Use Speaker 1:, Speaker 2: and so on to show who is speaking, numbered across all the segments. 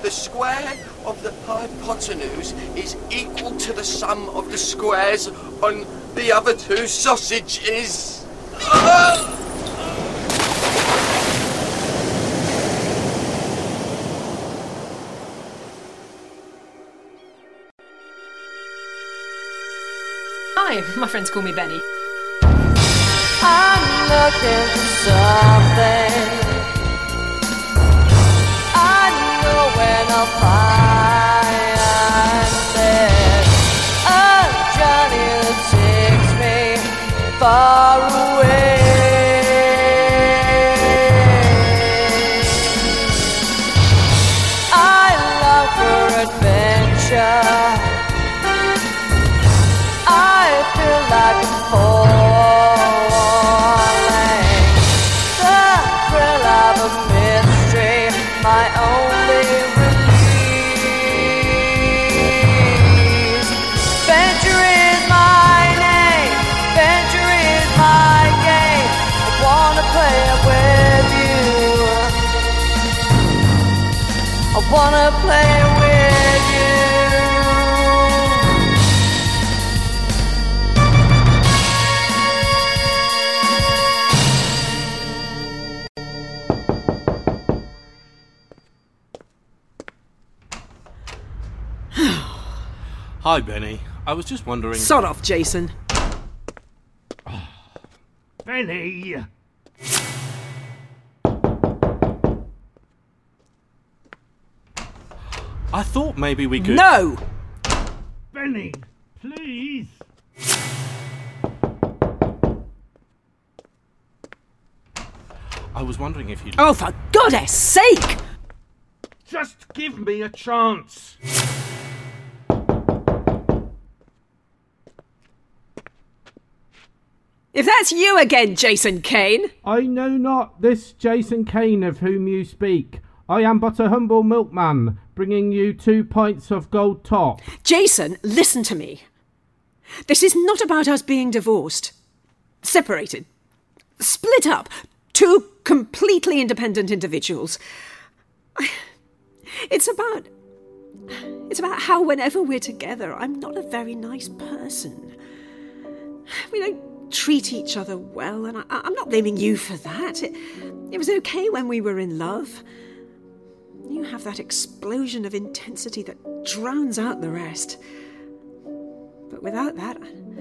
Speaker 1: The square of the hypotenuse is equal to the sum of the squares on the other two sausages.
Speaker 2: Hi, my friends call me Benny.
Speaker 3: I'm looking for something. I know when I'll find it. A Johnny that takes me far away. I long for adventure. I feel like I'm falling. The thrill of a mystery, my only release. Venture is my name, venture is my game. I wanna play it with you. I wanna play it with you.
Speaker 4: Hi, Benny. I was just wondering...
Speaker 5: Sod off, Jason.
Speaker 6: Benny!
Speaker 4: I thought maybe we could...
Speaker 5: No!
Speaker 6: Benny, please!
Speaker 4: I was wondering if you'd...
Speaker 5: Oh, for goodness sake!
Speaker 6: Just give me a chance!
Speaker 5: If that's you again, Jason Kane.
Speaker 6: I know not this Jason Kane of whom you speak. I am but a humble milkman, bringing you 2 pints of gold top.
Speaker 5: Jason, listen to me. This is not about us being divorced. Separated. Split up. Two completely independent individuals. It's about how whenever we're together, I'm not a very nice person. We don't treat each other well, and I'm not blaming you for that. It was okay when we were in love. You have that explosion of intensity that drowns out the rest. But without that,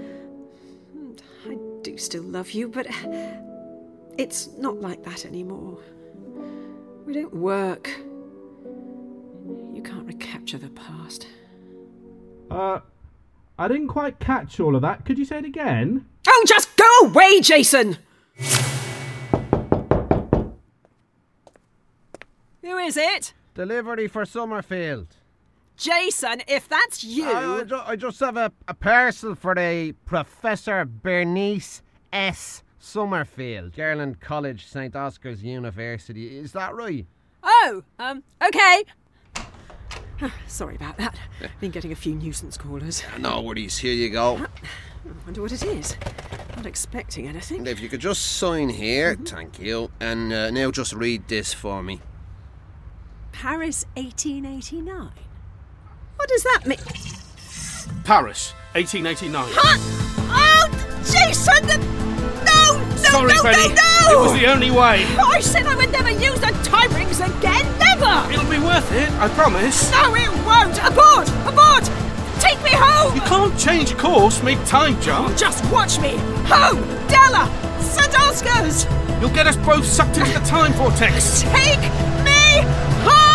Speaker 5: I do still love you, but it's not like that anymore. We don't work. You can't recapture the past.
Speaker 6: I didn't quite catch all of that. Could you say it again?
Speaker 5: Oh, just go away, Jason! Who is it?
Speaker 7: Delivery for Summerfield.
Speaker 5: Jason, if that's you...
Speaker 7: I just have a parcel for a Professor Bernice S. Summerfield, Garland College, St. Oscar's University. Is that right?
Speaker 5: Oh, okay. Sorry about that. Been getting a few nuisance callers.
Speaker 7: No worries, here you go.
Speaker 5: I wonder what it is. Not expecting anything.
Speaker 7: And if you could just sign here, thank you. And now just read this for me.
Speaker 5: Paris 1889. What does that mean?
Speaker 4: Paris, 1889.
Speaker 5: Huh? Oh, Jason! No!
Speaker 4: Sorry, Benny. It was the only way.
Speaker 5: I said I would never use the time rings again. Never!
Speaker 4: It'll be worth it, I promise.
Speaker 5: No, it won't. Abort! Abort! Take me home!
Speaker 4: You can't change course mid-time jump.
Speaker 5: Just watch me. Home! Della! St. Oscar's!
Speaker 4: You'll get us both sucked into the time vortex.
Speaker 5: Take me home!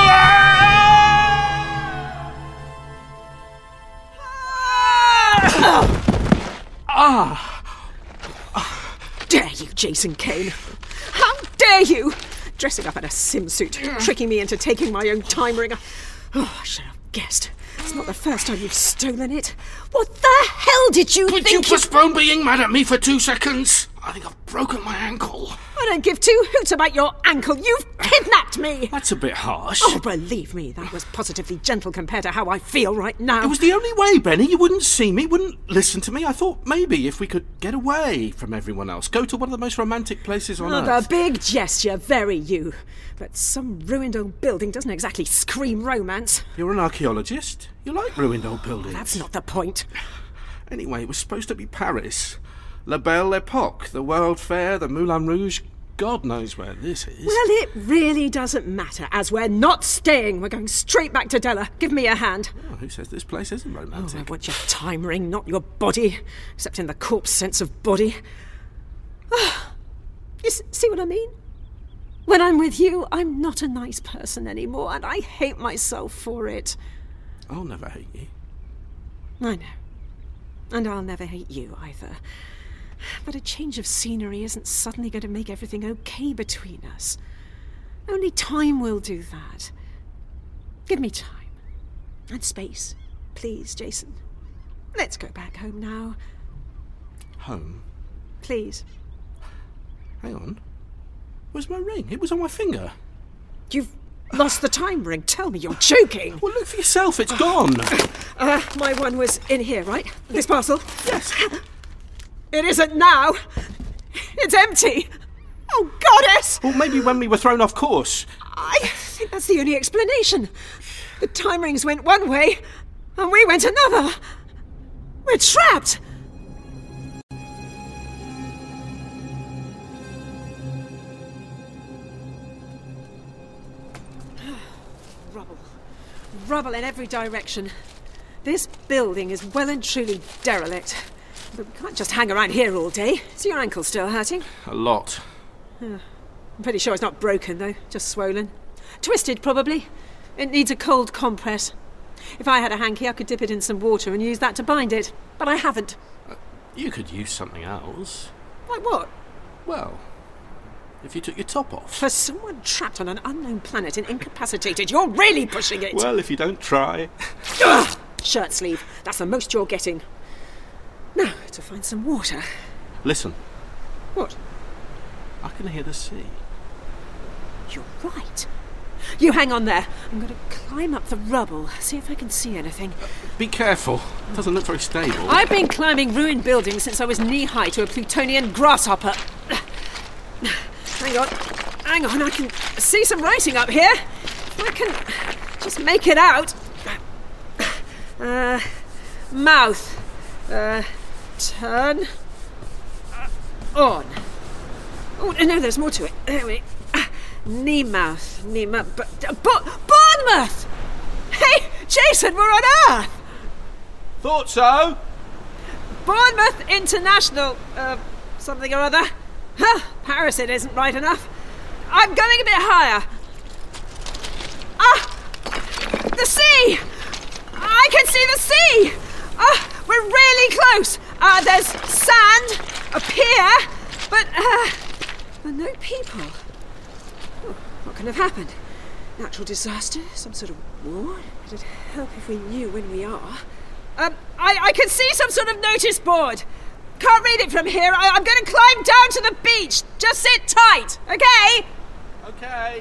Speaker 5: Dare you, Jason Kane? How dare you? Dressing up in a sim suit, tricking me into taking my own time ring. Oh, I should have guessed. It's not the first time you've stolen it. What the hell did you think?
Speaker 4: Would you postpone being mad at me for 2 seconds? I think I've broken my ankle.
Speaker 5: I don't give two hoots about your ankle. You've kidnapped me.
Speaker 4: That's a bit harsh.
Speaker 5: Oh, believe me, that was positively gentle compared to how I feel right now.
Speaker 4: It was the only way, Benny. You wouldn't see me, wouldn't listen to me. I thought maybe if we could get away from everyone else, go to one of the most romantic places on Earth.
Speaker 5: A big gesture, very you. But some ruined old building doesn't exactly scream romance.
Speaker 4: You're an archaeologist. You like ruined old buildings.
Speaker 5: That's not the point.
Speaker 4: Anyway, it was supposed to be Paris. La Belle Epoque, the World Fair, the Moulin Rouge. God knows where this is.
Speaker 5: Well, it really doesn't matter, as we're not staying. We're going straight back to Della. Give me a hand.
Speaker 4: Oh, who says this place isn't romantic?
Speaker 5: Oh, I want your time ring, not your body. Except in the corpse sense of body. You see what I mean? When I'm with you, I'm not a nice person anymore, and I hate myself for it.
Speaker 4: I'll never hate you.
Speaker 5: I know. And I'll never hate you either. But a change of scenery isn't suddenly going to make everything okay between us. Only time will do that. Give me time. And space. Please, Jason. Let's go back home now.
Speaker 4: Home?
Speaker 5: Please.
Speaker 4: Hang on. Where's my ring? It was on my finger.
Speaker 5: You've lost the time ring. Tell me you're joking.
Speaker 4: Well, look for yourself. It's gone.
Speaker 5: My one was in here, right? This parcel?
Speaker 4: Yes.
Speaker 5: It isn't now. It's empty. Oh, goddess!
Speaker 4: Well, maybe when we were thrown off course.
Speaker 5: I think that's the only explanation. The time rings went one way, and we went another. We're trapped. Rubble. Rubble in every direction. This building is well and truly derelict. But we can't just hang around here all day. Is your ankle still hurting?
Speaker 4: A lot.
Speaker 5: I'm pretty sure it's not broken, though. Just swollen. Twisted, probably. It needs a cold compress. If I had a hanky, I could dip it in some water and use that to bind it. But I haven't.
Speaker 4: You could use something else.
Speaker 5: Like what?
Speaker 4: Well, if you took your top off.
Speaker 5: For someone trapped on an unknown planet and incapacitated, you're really pushing it.
Speaker 4: Well, if you don't try.
Speaker 5: Ugh! Shirt sleeve. That's the most you're getting. Now, to find some water.
Speaker 4: Listen.
Speaker 5: What?
Speaker 4: I can hear the sea.
Speaker 5: You're right. You hang on there. I'm going to climb up the rubble, see if I can see anything.
Speaker 4: Be careful. It doesn't look very stable.
Speaker 5: I've been climbing ruined buildings since I was knee-high to a Plutonian grasshopper. Hang on, I can see some writing up here. If I can just make it out. Mouth. Turn. On. Oh, no, there's more to it. Anyway. Bournemouth. Hey, Jason, we're on Earth.
Speaker 4: Thought so.
Speaker 5: Bournemouth International, something or other. Huh, Paris it isn't right enough. I'm going a bit higher. The sea! I can see the sea! We're really close. There's sand, a pier, but no people. Oh, what can have happened? Natural disaster? Some sort of war? It'd help if we knew when we are. I can see some sort of notice board. Can't read it from here. I'm going to climb down to the beach. Just sit tight, okay?
Speaker 4: Okay.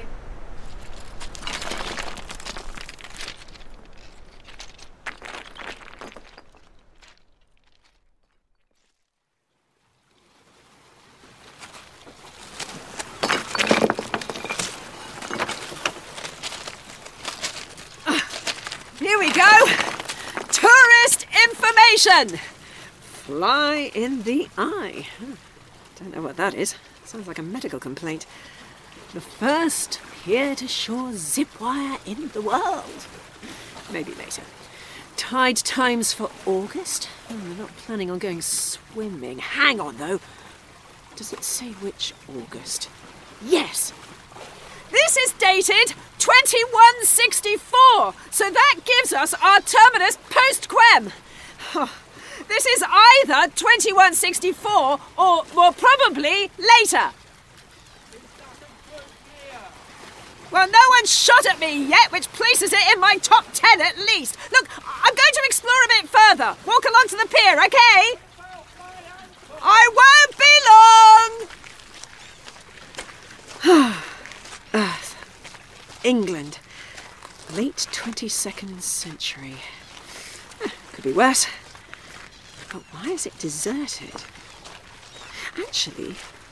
Speaker 5: Here we go. Tourist information. Fly in the eye. Don't know what that is. Sounds like a medical complaint. The first pier-to-shore zip wire in the world. Maybe later. Tide times for August. I'm not planning on going swimming. Hang on, though. Does it say which August? Yes. This is dated 2164, so that gives us our terminus post-quem. This is either 2164 or more probably later. Well, no one's shot at me yet, which places it in my top 10 at least. Look, I'm going to explore a bit further. Walk along to the pier, okay? I won't be long! Earth. England. Late 22nd century. Could be worse. But why is it deserted? Actually,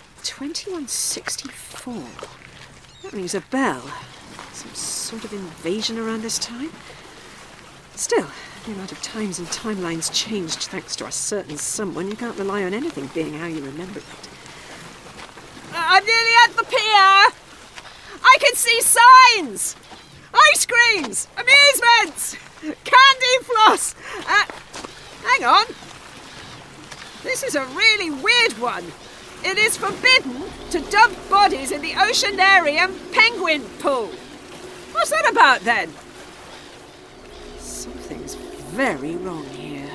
Speaker 5: 2164. That rings a bell. Some sort of invasion around this time? Still, the amount of times and timelines changed thanks to a certain someone. You can't rely on anything being how you remember it. I'm nearly at the pier! I can see signs! Ice creams! Amusements! Candy floss! Hang on. This is a really weird one. It is forbidden to dump bodies in the Oceanarium penguin pool. What's that about then? Something's very wrong here.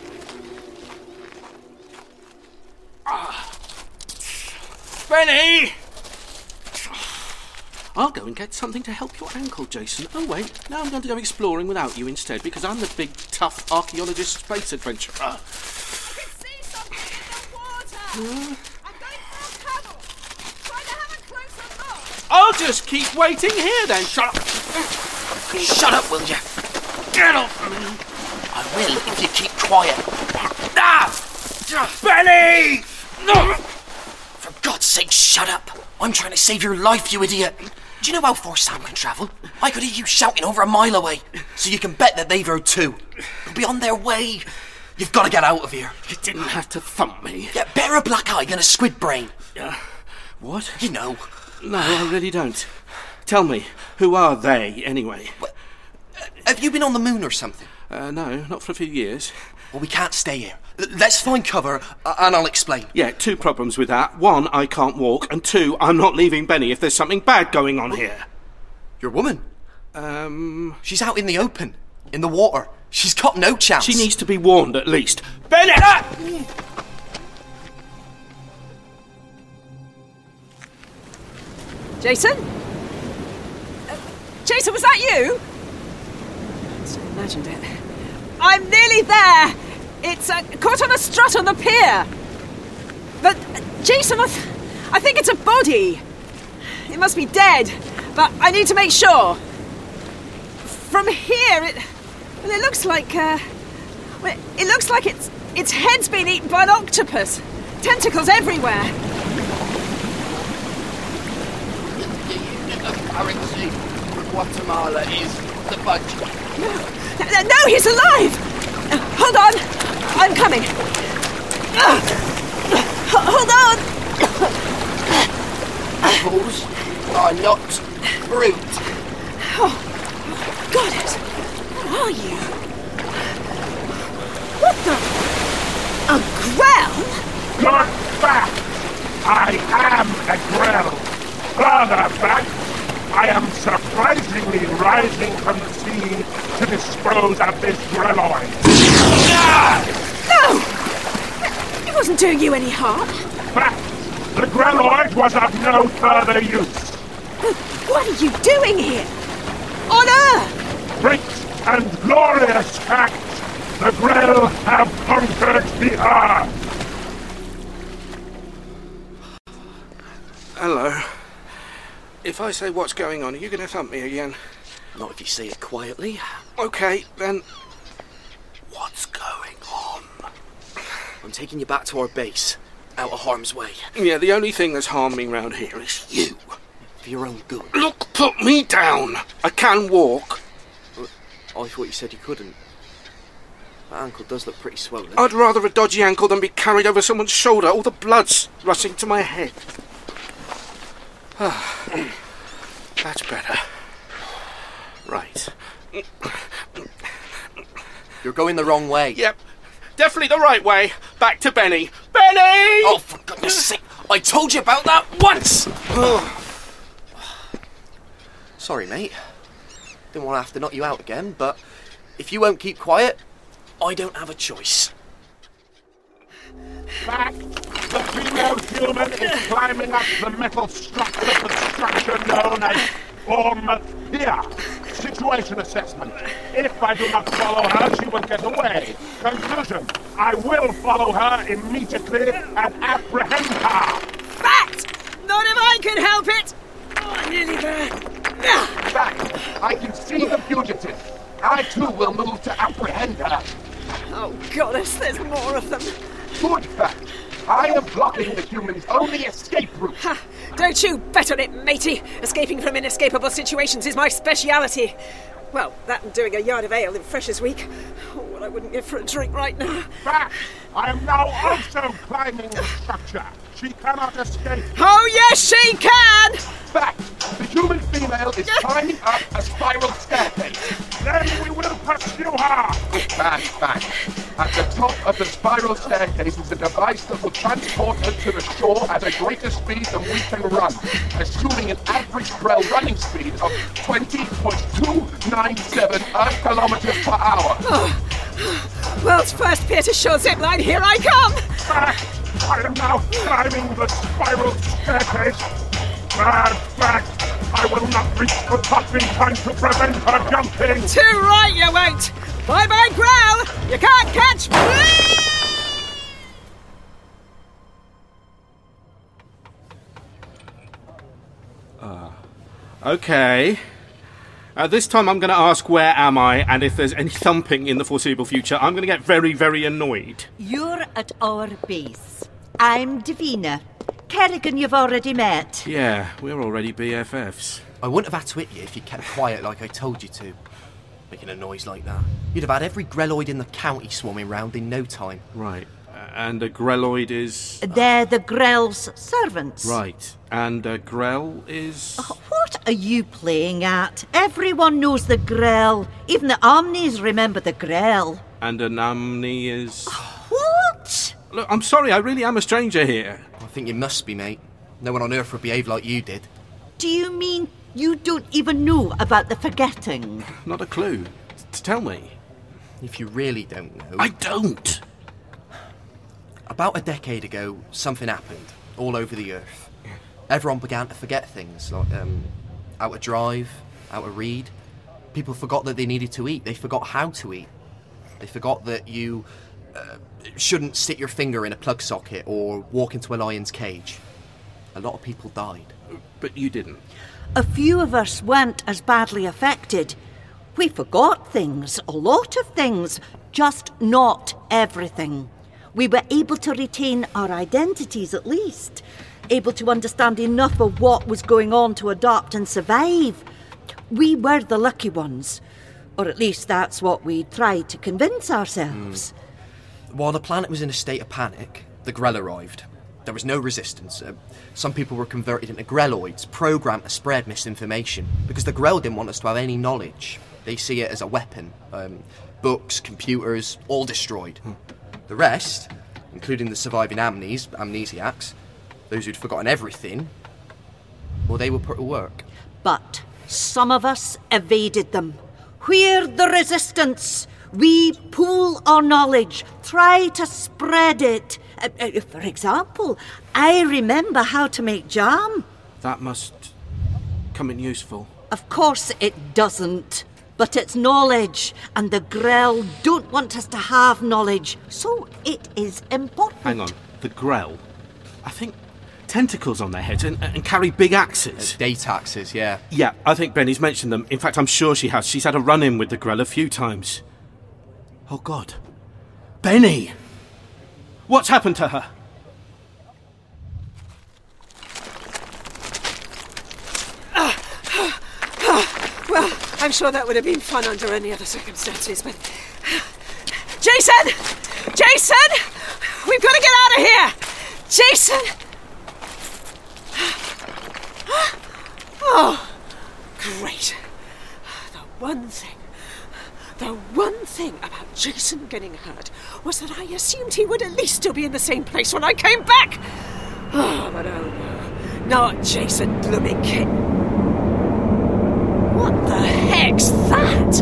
Speaker 4: Benny! I'll go and get something to help your ankle, Jason. Oh, wait. Now I'm going to go exploring without you instead, because I'm the big, tough archaeologist space adventurer.
Speaker 5: I can see something in the water! I'm going for a paddle! Trying to have a closer look!
Speaker 4: I'll just keep waiting here, then. Shut up!
Speaker 1: Shut up, will you?
Speaker 4: Get off me!
Speaker 1: I will if you keep quiet. Ah!
Speaker 4: Benny! No!
Speaker 1: For God's sake, shut up! I'm trying to save your life, you idiot! Do you know how far sound can travel? I could hear you shouting over a mile away. So you can bet that they've heard too. They'll be on their way. You've got to get out of here.
Speaker 4: You didn't have to thump me.
Speaker 1: Yeah, better a black eye than a squid brain.
Speaker 4: What?
Speaker 1: You know.
Speaker 4: No, I really don't. Tell me, who are they, anyway?
Speaker 1: Have you been on the moon or something?
Speaker 4: No, not for a few years.
Speaker 1: Well, we can't stay here. Let's find cover, and I'll explain.
Speaker 4: Yeah, two problems with that. One, I can't walk, and two, I'm not leaving Benny if there's something bad going on here.
Speaker 1: Your woman? She's out in the open, in the water. She's got no chance.
Speaker 4: She needs to be warned, at least. Benny!
Speaker 5: Jason? Jason, was that you? I imagined it. I'm nearly there! It's caught on a strut on the pier! But, Jason, I think it's a body. It must be dead, but I need to make sure. From here, it looks like, it looks like its head's been eaten by an octopus. Tentacles everywhere.
Speaker 1: Currency. Guatemala is the budget.
Speaker 5: No, he's alive! Hold on, I'm coming. Hold on!
Speaker 1: Apples are not fruit.
Speaker 5: Oh, goddess, what are you? What the? A grell?
Speaker 8: Not back! I am a grell. Further back, I am surprisingly rising from the sea to dispose of this grelloid.
Speaker 5: No! It wasn't doing you any harm.
Speaker 8: Fact, the grelloid was of no further use.
Speaker 5: But what are you doing here? On Earth?
Speaker 8: Great and glorious fact, the grell have conquered the earth.
Speaker 4: Hello. If I say what's going on, are you going to thump me again?
Speaker 1: Not if you say it quietly.
Speaker 4: Okay, then. What's going on?
Speaker 1: I'm taking you back to our base, out of harm's way.
Speaker 4: Yeah, the only thing that's harmed me round here is you.
Speaker 1: For your own good.
Speaker 4: Look, put me down. I can walk.
Speaker 1: I thought you said you couldn't. That ankle does look pretty swollen.
Speaker 4: I'd rather a dodgy ankle than be carried over someone's shoulder. All the blood's rushing to my head. That's better. Right.
Speaker 1: You're going the wrong way.
Speaker 4: Yep. Definitely the right way. Back to Benny. Benny!
Speaker 1: Oh, for goodness sake. I told you about that once! Sorry, mate. Didn't want to have to knock you out again, but if you won't keep quiet, I don't have a choice.
Speaker 8: Fact, the female human is climbing up the metal structure of the structure known as Bournemouth Pier. Situation assessment. If I do not follow her, she will get away. Conclusion. I will follow her immediately and apprehend her. see the fugitive. I too will move to apprehend her.
Speaker 5: Oh, goddess, there's more of them.
Speaker 8: Good fact. I am blocking the humans' only escape route.
Speaker 5: Ha! Don't you bet on it, matey. Escaping from inescapable situations is my speciality. Well, that and doing a yard of ale in Freshers Week. Oh, what I wouldn't give for a drink right now.
Speaker 8: Fact. I am now also climbing the structure. She cannot escape.
Speaker 5: Oh, yes, she can!
Speaker 8: Fact. The human female is climbing up a spiral staircase. Then we will pursue her. Bad fact. At the top of the spiral staircase is a device that will transport her to the shore at a greater speed than we can run, assuming an average Grell running speed of 20.297 Earth kilometers per hour.
Speaker 5: World's first peer-to-shore zipline, here I come!
Speaker 8: Fact. I am now climbing the spiral staircase. Bad fact. I will not reach the top in time to prevent her jumping.
Speaker 5: Too right you won't! Bye-bye, Grell! You can't catch me!
Speaker 4: Okay. This time I'm going to ask where am I, and if there's any thumping in the foreseeable future, I'm going to get very, very annoyed.
Speaker 9: You're at our base. I'm Davina. Kerrigan you've already met.
Speaker 4: Yeah, we're already BFFs.
Speaker 1: I wouldn't have had to hit you if you kept quiet like I told you to. Making a noise like that. You'd have had every Grelloid in the county swarming round in no time.
Speaker 4: Right. And a Grelloid is...
Speaker 9: They're the Grell's servants.
Speaker 4: Right. And a Grell is...
Speaker 9: What are you playing at? Everyone knows the Grell. Even the Omnis remember the Grell.
Speaker 4: And an Omni is...
Speaker 9: What?
Speaker 4: Look, I'm sorry, I really am a stranger here.
Speaker 1: I think you must be, mate. No one on Earth would behave like you did.
Speaker 9: Do you mean you don't even know about the forgetting?
Speaker 4: Not a clue. Tell me.
Speaker 1: If you really don't know...
Speaker 4: I don't!
Speaker 1: About a decade ago, something happened all over the Earth. Everyone began to forget things, like how to drive, how to read. People forgot that they needed to eat. They forgot how to eat. They forgot that you shouldn't stick your finger in a plug socket or walk into a lion's cage. A lot of people died.
Speaker 4: But you didn't.
Speaker 9: A few of us weren't as badly affected. We forgot things, a lot of things, just not everything. We were able to retain our identities at least, able to understand enough of what was going on to adapt and survive. We were the lucky ones, or at least that's what we tried to convince ourselves.
Speaker 1: While the planet was in a state of panic, the Grell arrived. There was no resistance. Some people were converted into Grelloids, programmed to spread misinformation, because the Grell didn't want us to have any knowledge. They see it as a weapon. Books, computers, all destroyed. The rest, including the surviving amnesiacs, those who'd forgotten everything, well, they were put to work.
Speaker 9: But some of us evaded them. We're the resistance. We pool our knowledge, try to spread it. For example, I remember how to make jam.
Speaker 4: That must come in useful.
Speaker 9: Of course it doesn't. But it's knowledge, and the Grell don't want us to have knowledge, so it is important.
Speaker 4: Hang on, the Grell? I think tentacles on their heads and carry big axes.
Speaker 1: Date axes, yeah.
Speaker 4: Yeah, I think Benny's mentioned them. In fact, I'm sure she has. She's had a run-in with the Grell a few times. Oh, God. Benny! What's happened to her?
Speaker 5: Well, I'm sure that would have been fun under any other circumstances, but... Jason! Jason! We've got to get out of here! Jason! Oh, great. The one thing about Jason getting hurt was that I assumed he would at least still be in the same place when I came back. Oh, but oh no. Not Jason blooming Kitten. What the heck's that?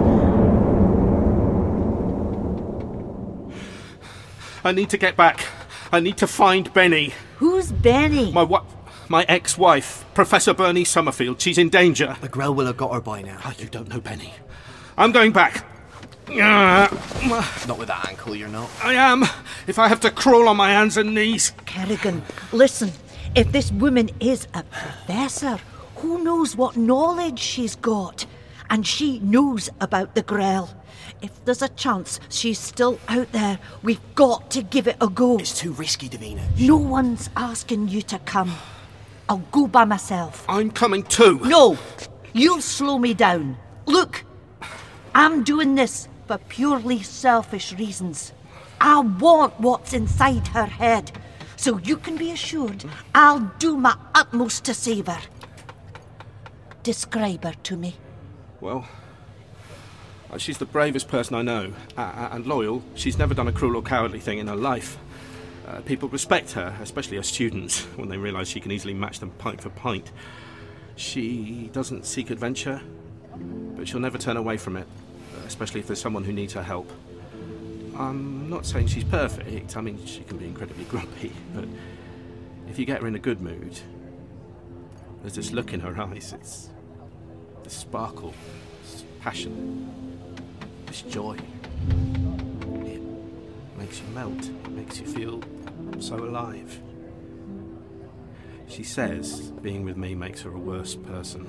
Speaker 4: I need to get back. I need to find Benny.
Speaker 9: Who's Benny?
Speaker 4: My ex-wife, Professor Bernice Summerfield. She's in danger.
Speaker 1: The Grell will have got her by now.
Speaker 4: Oh, you don't know Benny. I'm going back.
Speaker 1: Not with that ankle, you're not.
Speaker 4: I am. If I have to crawl on my hands and knees.
Speaker 9: Kerrigan, listen. If this woman is a professor, who knows what knowledge she's got? and she knows about the Grell. If there's a chance she's still out there, we've got to give it a go.
Speaker 1: It's too risky, Davina.
Speaker 9: No one's asking you to come. I'll go by myself.
Speaker 4: I'm coming too.
Speaker 9: No, you'll slow me down. Look, I'm doing this for purely selfish reasons. I want what's inside her head, so you can be assured I'll do my utmost to save her. Describe her to me.
Speaker 4: Well, she's the bravest person I know, and loyal. She's never done a cruel or cowardly thing in her life. People respect her, especially her students, when they realise she can easily match them pint for pint. She doesn't seek adventure, but she'll never turn away from it, especially if there's someone who needs her help. I'm not saying she's perfect. I mean, she can be incredibly grumpy, but if you get her in a good mood, there's this look in her eyes. It's this sparkle, this passion, this joy. It makes you melt. It makes you feel so alive. She says being with me makes her a worse person.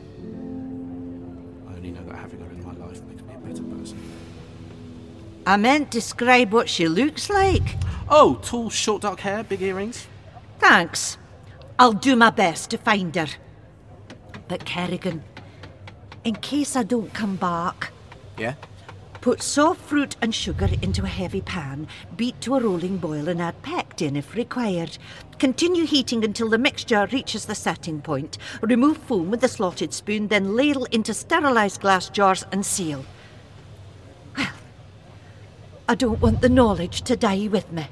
Speaker 4: I only know that having her in my life makes me a better person.
Speaker 9: I meant describe what she looks like.
Speaker 4: Oh, tall, short, dark hair, big earrings.
Speaker 9: Thanks. I'll do my best to find her. But Kerrigan, in case I don't come back...
Speaker 1: Yeah?
Speaker 9: Put soft fruit and sugar into a heavy pan, beat to a rolling boil and add pectin if required. Continue heating until the mixture reaches the setting point. Remove foam with a slotted spoon, then ladle into sterilised glass jars and seal. Well, I don't want the knowledge to die with me.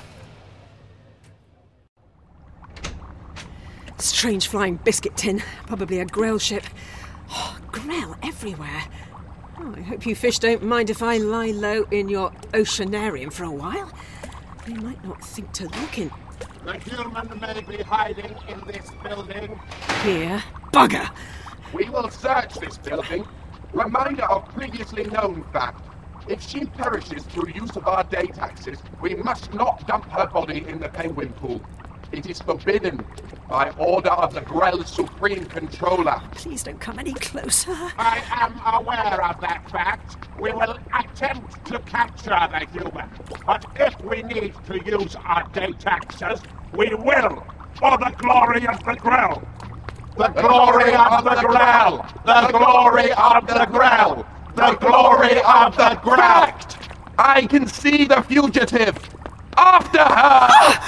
Speaker 5: Strange flying biscuit tin. Probably a Grell ship. Oh, Grell everywhere. Oh, I hope you fish don't mind if I lie low in your oceanarium for a while. They might not think to look in.
Speaker 8: The human may be hiding in this building.
Speaker 5: Here? Bugger!
Speaker 8: We will search this building. Reminder of previously known fact. If she perishes through use of our day taxes, we must not dump her body in the penguin pool. It is forbidden by order of the Grell Supreme Controller.
Speaker 5: Please don't come any closer.
Speaker 8: I am aware of that fact. We will attempt to capture the human. But if we need to use our day taxes, we will, for the glory of the Grell. The glory of the Grell! The glory of the Grell! The glory of the Grell! I can see the fugitive! After her!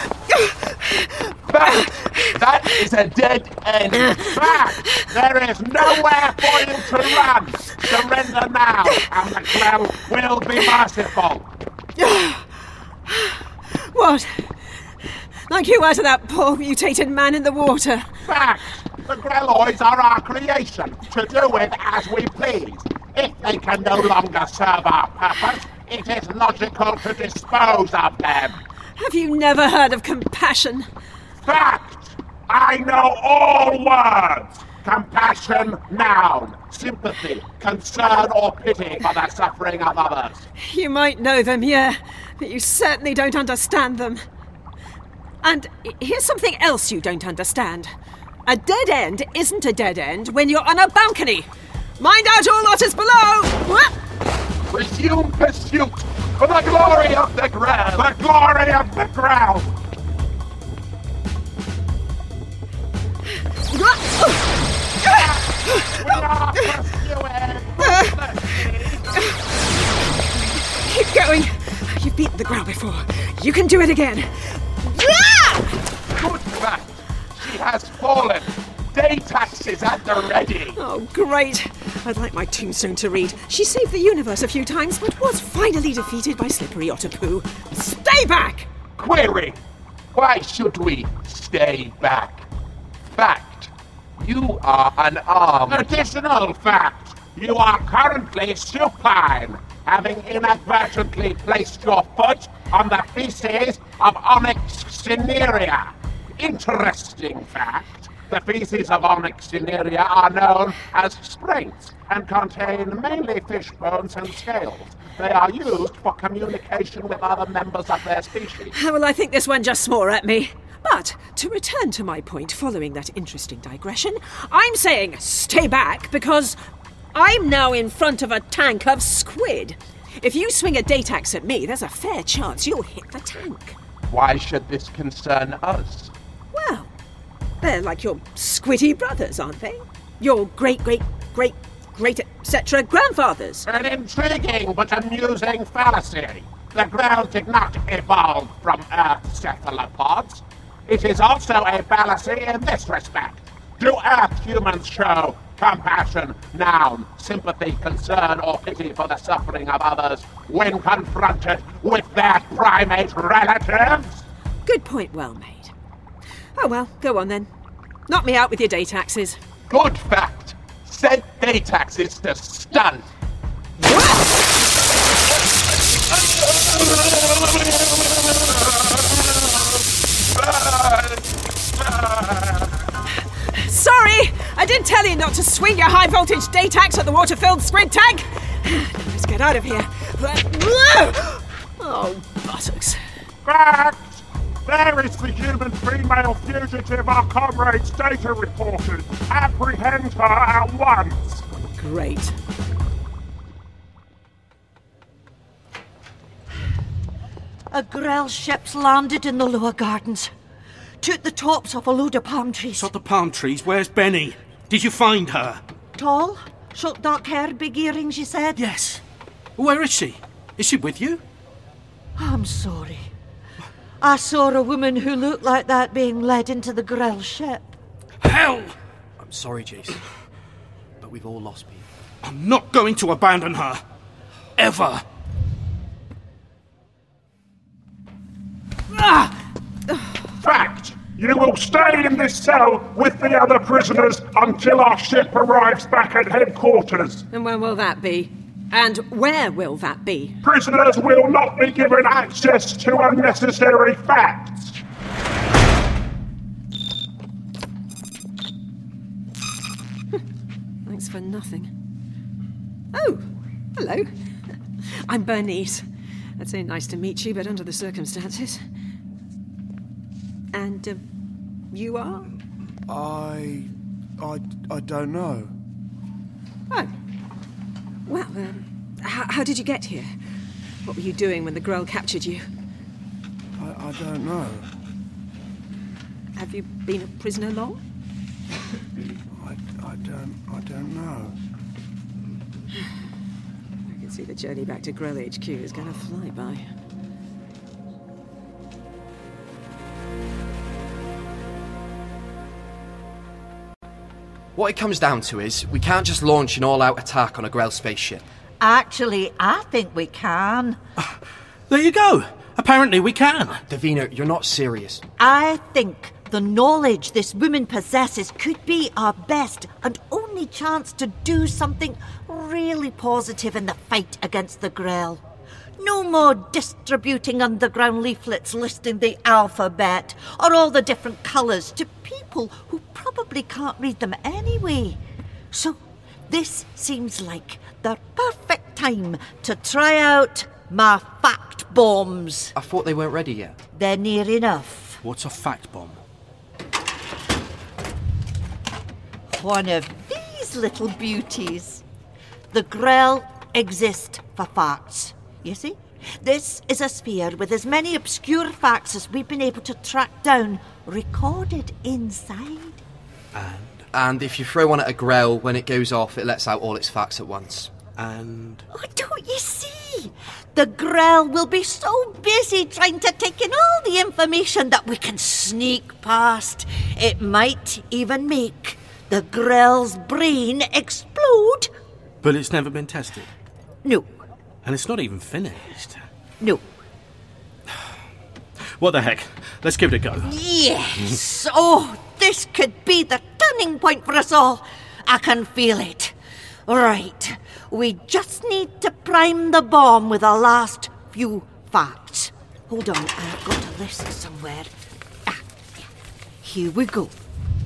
Speaker 8: Back! That is a dead end. Back! There is nowhere for you to run. Surrender now, and the Grell will be merciful.
Speaker 5: What? Like you out of that poor mutated man in the water.
Speaker 8: Fact! The Grelloids are our creation, to do with as we please. If they can no longer serve our purpose, it is logical to dispose of them.
Speaker 5: Have you never heard of compassion?
Speaker 8: Fact! I know all words. Compassion, noun. Sympathy, concern or pity for the suffering of others.
Speaker 5: You might know them, yeah, but you certainly don't understand them. And here's something else you don't understand. A dead end isn't a dead end when you're on a balcony. Mind out all that is below!
Speaker 8: Resume pursuit for the glory of the Grell! The glory of the Grell! We are pursuing!
Speaker 5: Keep going. You've beaten the Grell before. You can do it again.
Speaker 8: Good fact. She has fallen. Day taxes at the ready.
Speaker 5: Oh, great. I'd like my tombstone to read. She saved the universe a few times, but was finally defeated by Slippery Otterpoo. Stay back!
Speaker 8: Query. Why should we stay back? Fact. You are unarmed. Additional fact. You are currently supine, having inadvertently placed your foot on the feces of Onyx cinerea. Interesting fact. The feces of Onyx cinerea are known as spraints and contain mainly fish bones and scales. They are used for communication with other members of their species.
Speaker 5: Well, I think this one just swore at me. But to return to my point following that interesting digression, I'm saying stay back because I'm now in front of a tank of squid. If you swing a date axe at me, there's a fair chance you'll hit the tank.
Speaker 8: Why should this concern us?
Speaker 5: Well, they're like your squiddy brothers, aren't they? Your great, etc. grandfathers.
Speaker 8: An intriguing but amusing fallacy. The Grell did not evolve from Earth cephalopods. It is also a fallacy in this respect. Do Earth humans show compassion, noun, sympathy, concern, or pity for the suffering of others when confronted with their primate relatives?
Speaker 5: Good point well made. Oh well, go on then. Knock me out with your date axes.
Speaker 8: Good fact. Send date axes to stun.
Speaker 5: Sorry! I did tell you not to swing your high-voltage date axe at the water-filled squid tank! Let's get out of here. Oh, buttocks.
Speaker 8: Fact! There is the human female fugitive our comrades data reported. Apprehend her at once.
Speaker 5: Great.
Speaker 9: A Grell ship's landed in the lower gardens. Took the tops off a load of palm trees.
Speaker 4: Shot the palm trees? Where's Benny? Did you find her?
Speaker 9: Tall, short dark hair, big earrings, you said?
Speaker 4: Yes. Where is she? Is she with you?
Speaker 9: I'm sorry. I saw a woman who looked like that being led into the Grell ship.
Speaker 4: Hell!
Speaker 1: I'm sorry, Jason, but we've all lost people.
Speaker 4: I'm not going to abandon her. Ever.
Speaker 8: Fact! You will stay in this cell with the other prisoners until our ship arrives back at headquarters.
Speaker 5: And when will that be? And where will that be?
Speaker 8: Prisoners will not be given access to unnecessary facts.
Speaker 5: Thanks for nothing. Oh, hello. I'm Bernice. I'd say nice to meet you, but under the circumstances. And, you are?
Speaker 10: I don't know.
Speaker 5: Oh. Well, how did you get here? What were you doing when the Grell captured you?
Speaker 10: I don't know.
Speaker 5: Have you been a prisoner long?
Speaker 10: I don't know.
Speaker 5: I can see the journey back to Grell HQ is going to fly by.
Speaker 1: What it comes down to is, we can't just launch an all-out attack on a Grell spaceship.
Speaker 9: Actually, I think we can.
Speaker 4: There you go. Apparently we can.
Speaker 1: Davina, you're not serious.
Speaker 9: I think the knowledge this woman possesses could be our best and only chance to do something really positive in the fight against the Grell. No more distributing underground leaflets listing the alphabet or all the different colours to people who probably can't read them anyway. So this seems like the perfect time to try out my fact bombs.
Speaker 1: I thought they weren't ready yet.
Speaker 9: They're near enough.
Speaker 4: What's a fact bomb?
Speaker 9: One of these little beauties. The Grell exist for facts. You see? This is a sphere with as many obscure facts as we've been able to track down, recorded inside.
Speaker 1: And if you throw one at a Grell, when it goes off, it lets out all its facts at once.
Speaker 4: And...
Speaker 9: Oh, don't you see? The Grell will be so busy trying to take in all the information that we can sneak past. It might even make the Grell's brain explode.
Speaker 4: But it's never been tested.
Speaker 9: No.
Speaker 4: And it's not even finished.
Speaker 9: No.
Speaker 4: What the heck? Let's give it a go.
Speaker 9: Yes! Oh, this could be the turning point for us all. I can feel it. Right. We just need to prime the bomb with the last few facts. Hold on, I've got a list somewhere. Here we go.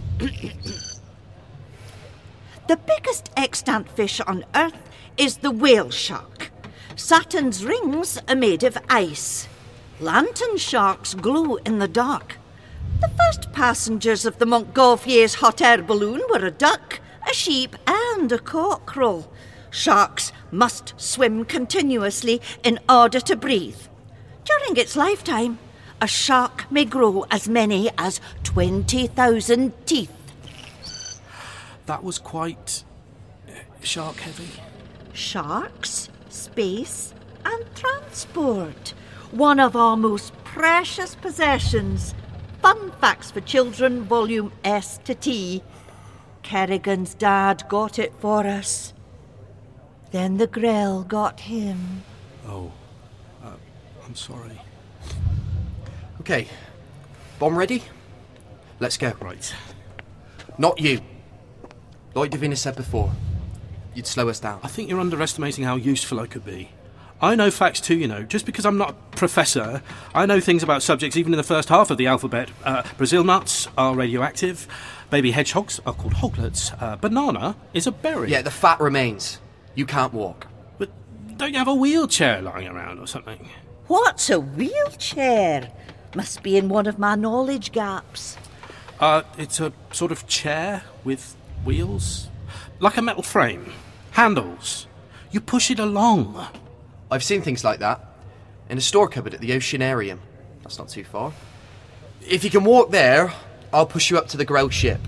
Speaker 9: The biggest extant fish on Earth is the whale shark. Saturn's rings are made of ice. Lantern sharks glow in the dark. The first passengers of the Montgolfier's hot air balloon were a duck, a sheep, and a cockerel. Sharks must swim continuously in order to breathe. During its lifetime, a shark may grow as many as 20,000 teeth.
Speaker 4: That was quite shark heavy.
Speaker 9: Sharks, space, and transport. One of our most precious possessions. Fun Facts for Children, Volume S to T. Kerrigan's dad got it for us. Then the Grell got him.
Speaker 4: Oh, I'm sorry.
Speaker 1: Okay, bomb ready? Let's go.
Speaker 4: Right.
Speaker 1: Not you. Like Davina said before, you'd slow us down.
Speaker 4: I think you're underestimating how useful I could be. I know facts too, you know. Just because I'm not a professor, I know things about subjects even in the first half of the alphabet. Brazil nuts are radioactive. Baby hedgehogs are called hoglets. Banana is a berry.
Speaker 1: Yeah, the fact remains. You can't walk.
Speaker 4: But don't you have a wheelchair lying around or something?
Speaker 9: What's a wheelchair? Must be in one of my knowledge gaps.
Speaker 4: It's a sort of chair with wheels. Like a metal frame. Handles. You push it along.
Speaker 1: I've seen things like that. In a store cupboard at the Oceanarium. That's not too far. If you can walk there, I'll push you up to the Grell ship.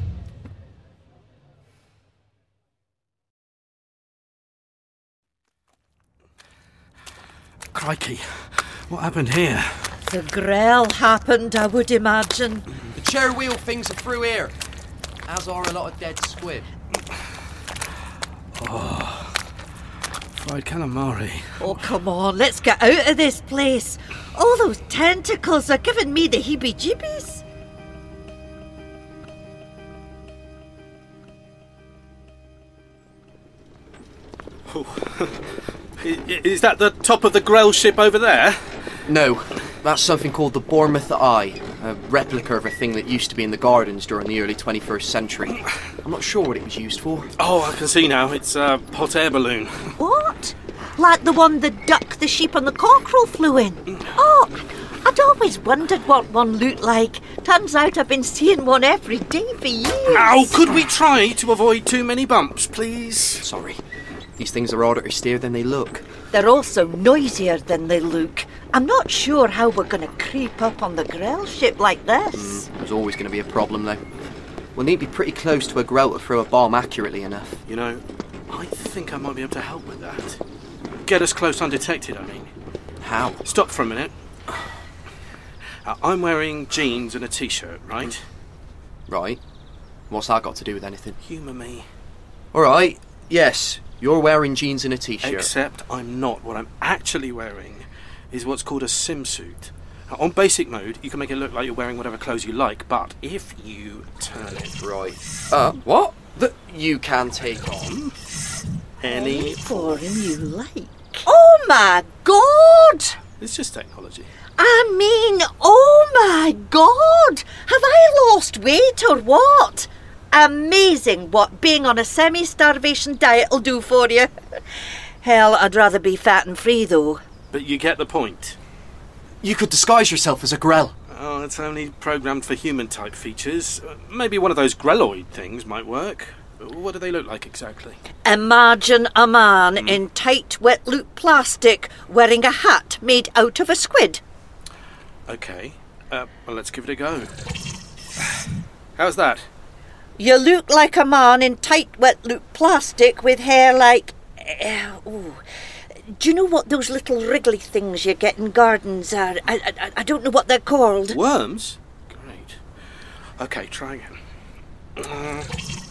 Speaker 4: Crikey. What happened here?
Speaker 9: The Grell happened, I would imagine.
Speaker 1: The chair wheel things are through here. As are a lot of dead squid.
Speaker 4: Oh, fried calamari.
Speaker 9: Oh, come on, let's get out of this place. All those tentacles are giving me the heebie-jeebies.
Speaker 4: Is that the top of the Grell ship over there?
Speaker 1: No, that's something called the Bournemouth Eye, a replica of a thing that used to be in the gardens during the early 21st century. I'm not sure what it was used for.
Speaker 4: Oh, I can see now. It's a hot air balloon.
Speaker 9: What? Like the one the duck, the sheep and the cockerel flew in? Oh, I'd always wondered what one looked like. Turns out I've been seeing one every day for years.
Speaker 4: Ow, could we try to avoid too many bumps, please?
Speaker 1: Sorry. These things are harder to steer than they look.
Speaker 9: They're also noisier than they look. I'm not sure how we're going to creep up on the Grell ship like this.
Speaker 1: There's always going to be a problem, though. We'll need to be pretty close to a Grell to throw a bomb accurately enough.
Speaker 4: You know, I think I might be able to help with that. Get us close undetected, I mean.
Speaker 1: How?
Speaker 4: Stop for a minute. I'm wearing jeans and a t-shirt, right?
Speaker 1: Right. What's that got to do with anything?
Speaker 4: Humour me.
Speaker 1: All right, yes. You're wearing jeans and a t-shirt.
Speaker 4: Except I'm not. What I'm actually wearing is what's called a simsuit. Now, on basic mode, you can make it look like you're wearing whatever clothes you like, but if you turn it...
Speaker 1: Right. What? You can take on
Speaker 4: any
Speaker 9: form you like. Oh my God!
Speaker 4: It's just technology.
Speaker 9: I mean, oh my God! Have I lost weight or what? Amazing what being on a semi-starvation diet will do for you. Hell, I'd rather be fat and free, though.
Speaker 4: But you get the point.
Speaker 1: You could disguise yourself as a Grell.
Speaker 4: Oh, it's only programmed for human-type features. Maybe one of those Grelloid things might work. What do they look like exactly?
Speaker 9: Imagine a man in tight, wet-loop plastic wearing a hat made out of a squid.
Speaker 4: Okay. Well, let's give it a go. How's that?
Speaker 9: You look like a man in tight, wet-loop plastic with hair like... Do you know what those little wriggly things you get in gardens are? I don't know what they're called.
Speaker 4: Worms? Great. Okay, try again.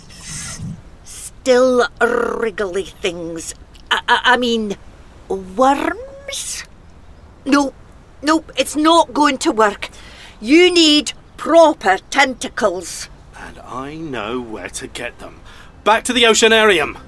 Speaker 9: Still wriggly things. I mean, worms? Nope, it's not going to work. You need proper tentacles.
Speaker 4: And I know where to get them. Back to the Oceanarium!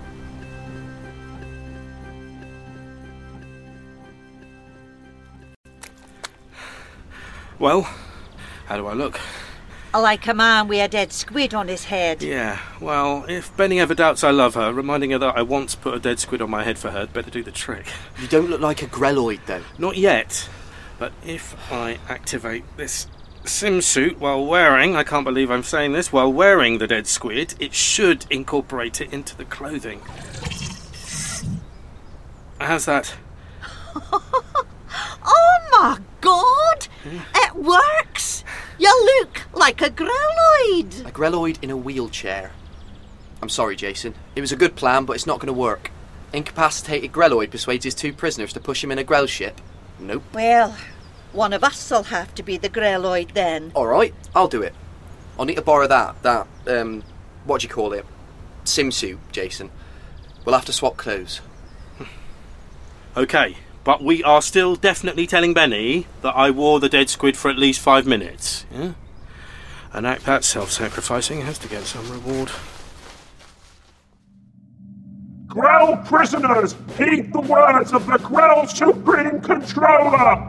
Speaker 4: Well, how do I look?
Speaker 9: Like a man with a dead squid on his head.
Speaker 4: Yeah, well, if Benny ever doubts I love her, reminding her that I once put a dead squid on my head for her, I'd better do the trick.
Speaker 1: You don't look like a Grelloid, though.
Speaker 4: Not yet. But if I activate this simsuit while wearing, I can't believe I'm saying this, while wearing the dead squid, it should incorporate it into the clothing. How's that?
Speaker 9: Oh my God! It works! You look like a Grelloid!
Speaker 1: A Grelloid in a wheelchair. I'm sorry, Jason. It was a good plan, but it's not going to work. Incapacitated Grelloid persuades his 2 prisoners to push him in a Grell ship. Nope.
Speaker 9: Well, one of us will have to be the Grelloid then.
Speaker 1: Alright, I'll do it. I'll need to borrow that, what do you call it? Swimsuit, Jason. We'll have to swap clothes.
Speaker 4: OK, but we are still definitely telling Benny that I wore the dead squid for at least 5 minutes, yeah? An act that self-sacrificing has to get some reward.
Speaker 8: Grell prisoners, heed the words of the Grell Supreme Controller!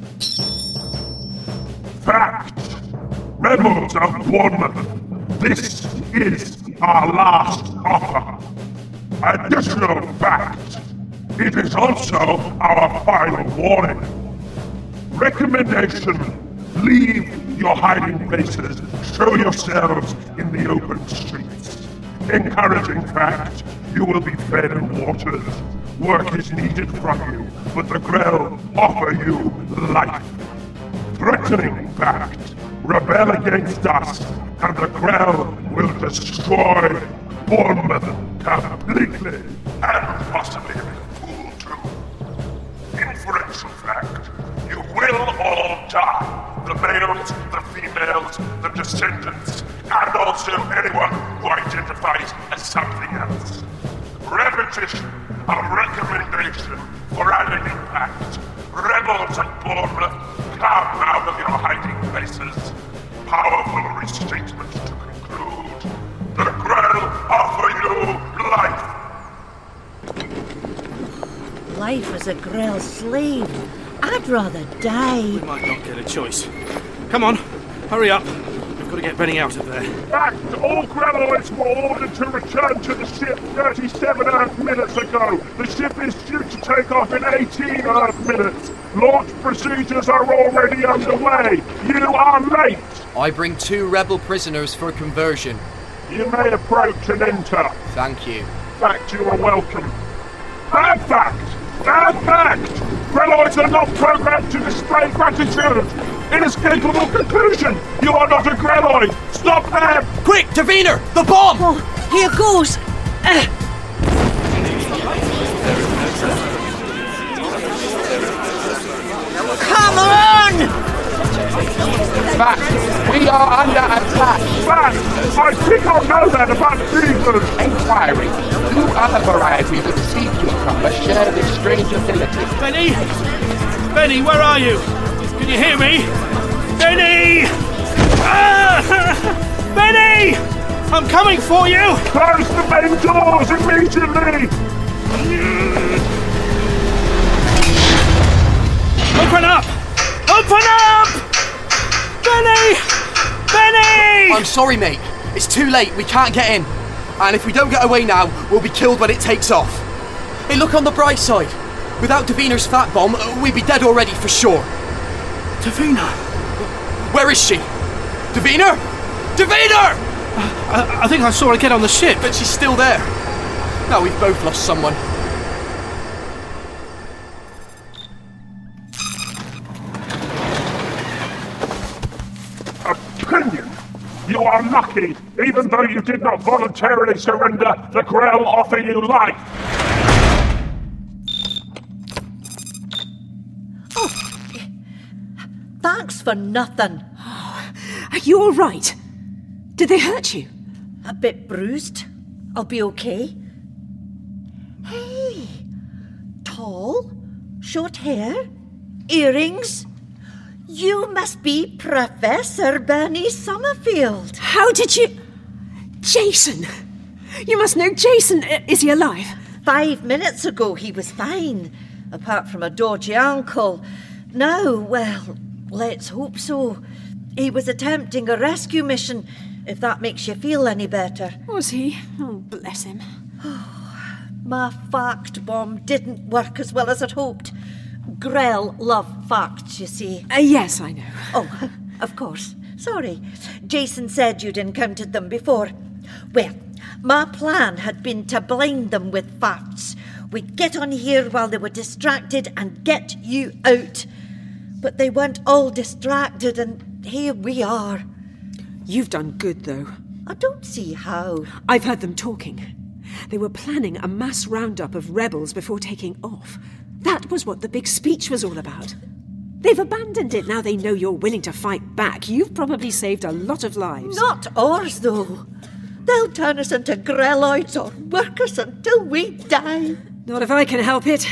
Speaker 8: Fact! Rebels of Bournemouth, this is our last offer. Additional fact, it is also our final warning. Recommendation, leave your hiding places, show yourselves in the open streets. Encouraging fact, you will be fed and watered. Work is needed from you, but the Grell offer you life. Threatening fact, rebel against us, and the Grell will destroy Bournemouth completely, and possibly the fool too. Inferential fact, you will all die. The males, the females, the descendants, and also anyone who identifies as something else. Repetition of recommendation for added impact. Rebels of Bournemouth, come out of your hiding places. Powerful restatement to conclude. The Grell offer you life.
Speaker 9: Life as a Grell slave. I'd rather die.
Speaker 4: We might not get a choice. Come on, hurry up. We've got to get Benny out of there.
Speaker 8: Fact, all Grelloids were ordered to return to the ship 37 Earth minutes ago. The ship is due to take off in 18 Earth minutes. Launch procedures are already underway. You are late.
Speaker 1: I bring 2 rebel prisoners for conversion.
Speaker 8: You may approach and enter.
Speaker 1: Thank you.
Speaker 8: Fact, you are welcome. Bad fact! Bad fact! Grelloids are not programmed to display gratitude. Inescapable conclusion! You are not a Grelloid! Stop there!
Speaker 1: Quick, Daviner! The bomb!
Speaker 9: Oh, here goes! Come on!
Speaker 11: Fact, we are under attack.
Speaker 8: Fact, I think I know that about beavers.
Speaker 11: Inquiry, 2 other varieties of sea cucumber share this strange ability.
Speaker 4: Benny! Benny, where are you? Can you hear me? Benny! Ah! Benny! I'm coming for you!
Speaker 8: Close the main doors immediately!
Speaker 4: Open up! Open up! Benny! Benny!
Speaker 1: I'm sorry, mate. It's too late. We can't get in. And if we don't get away now, we'll be killed when it takes off. Hey, look on the bright side. Without Daviner's fat bomb, we'd be dead already for sure.
Speaker 4: Davina!
Speaker 1: Where is she? Daviner? Daviner!
Speaker 4: I think I saw her get on the ship.
Speaker 1: But she's still there. Now we've both lost someone.
Speaker 8: Opinion! You are lucky. Even though you did not voluntarily surrender, the Grell offer you life.
Speaker 9: Thanks for nothing.
Speaker 5: Are you all right? Did they hurt you?
Speaker 9: A bit bruised. I'll be okay. Hey, tall, short hair, earrings. You must be Professor Benny Summerfield.
Speaker 5: How did you... Jason! You must know Jason. Is he alive?
Speaker 9: 5 minutes ago he was fine, apart from a dodgy ankle. Now, well, let's hope so. He was attempting a rescue mission, if that makes you feel any better.
Speaker 5: Was he? Oh, bless him.
Speaker 9: My fact bomb didn't work as well as I'd hoped. Grell love facts, you see.
Speaker 5: Yes, I know.
Speaker 9: Oh, of course. Sorry. Jason said you'd encountered them before. Well, my plan had been to blind them with facts. We'd get on here while they were distracted and get you out. But they weren't all distracted, and here we are.
Speaker 5: You've done good, though.
Speaker 9: I don't see how.
Speaker 5: I've heard them talking. They were planning a mass roundup of rebels before taking off. That was what the big speech was all about. They've abandoned it now they know you're willing to fight back. You've probably saved a lot of lives.
Speaker 9: Not ours, though. They'll turn us into grelloids or work us until we die.
Speaker 5: Not if I can help it.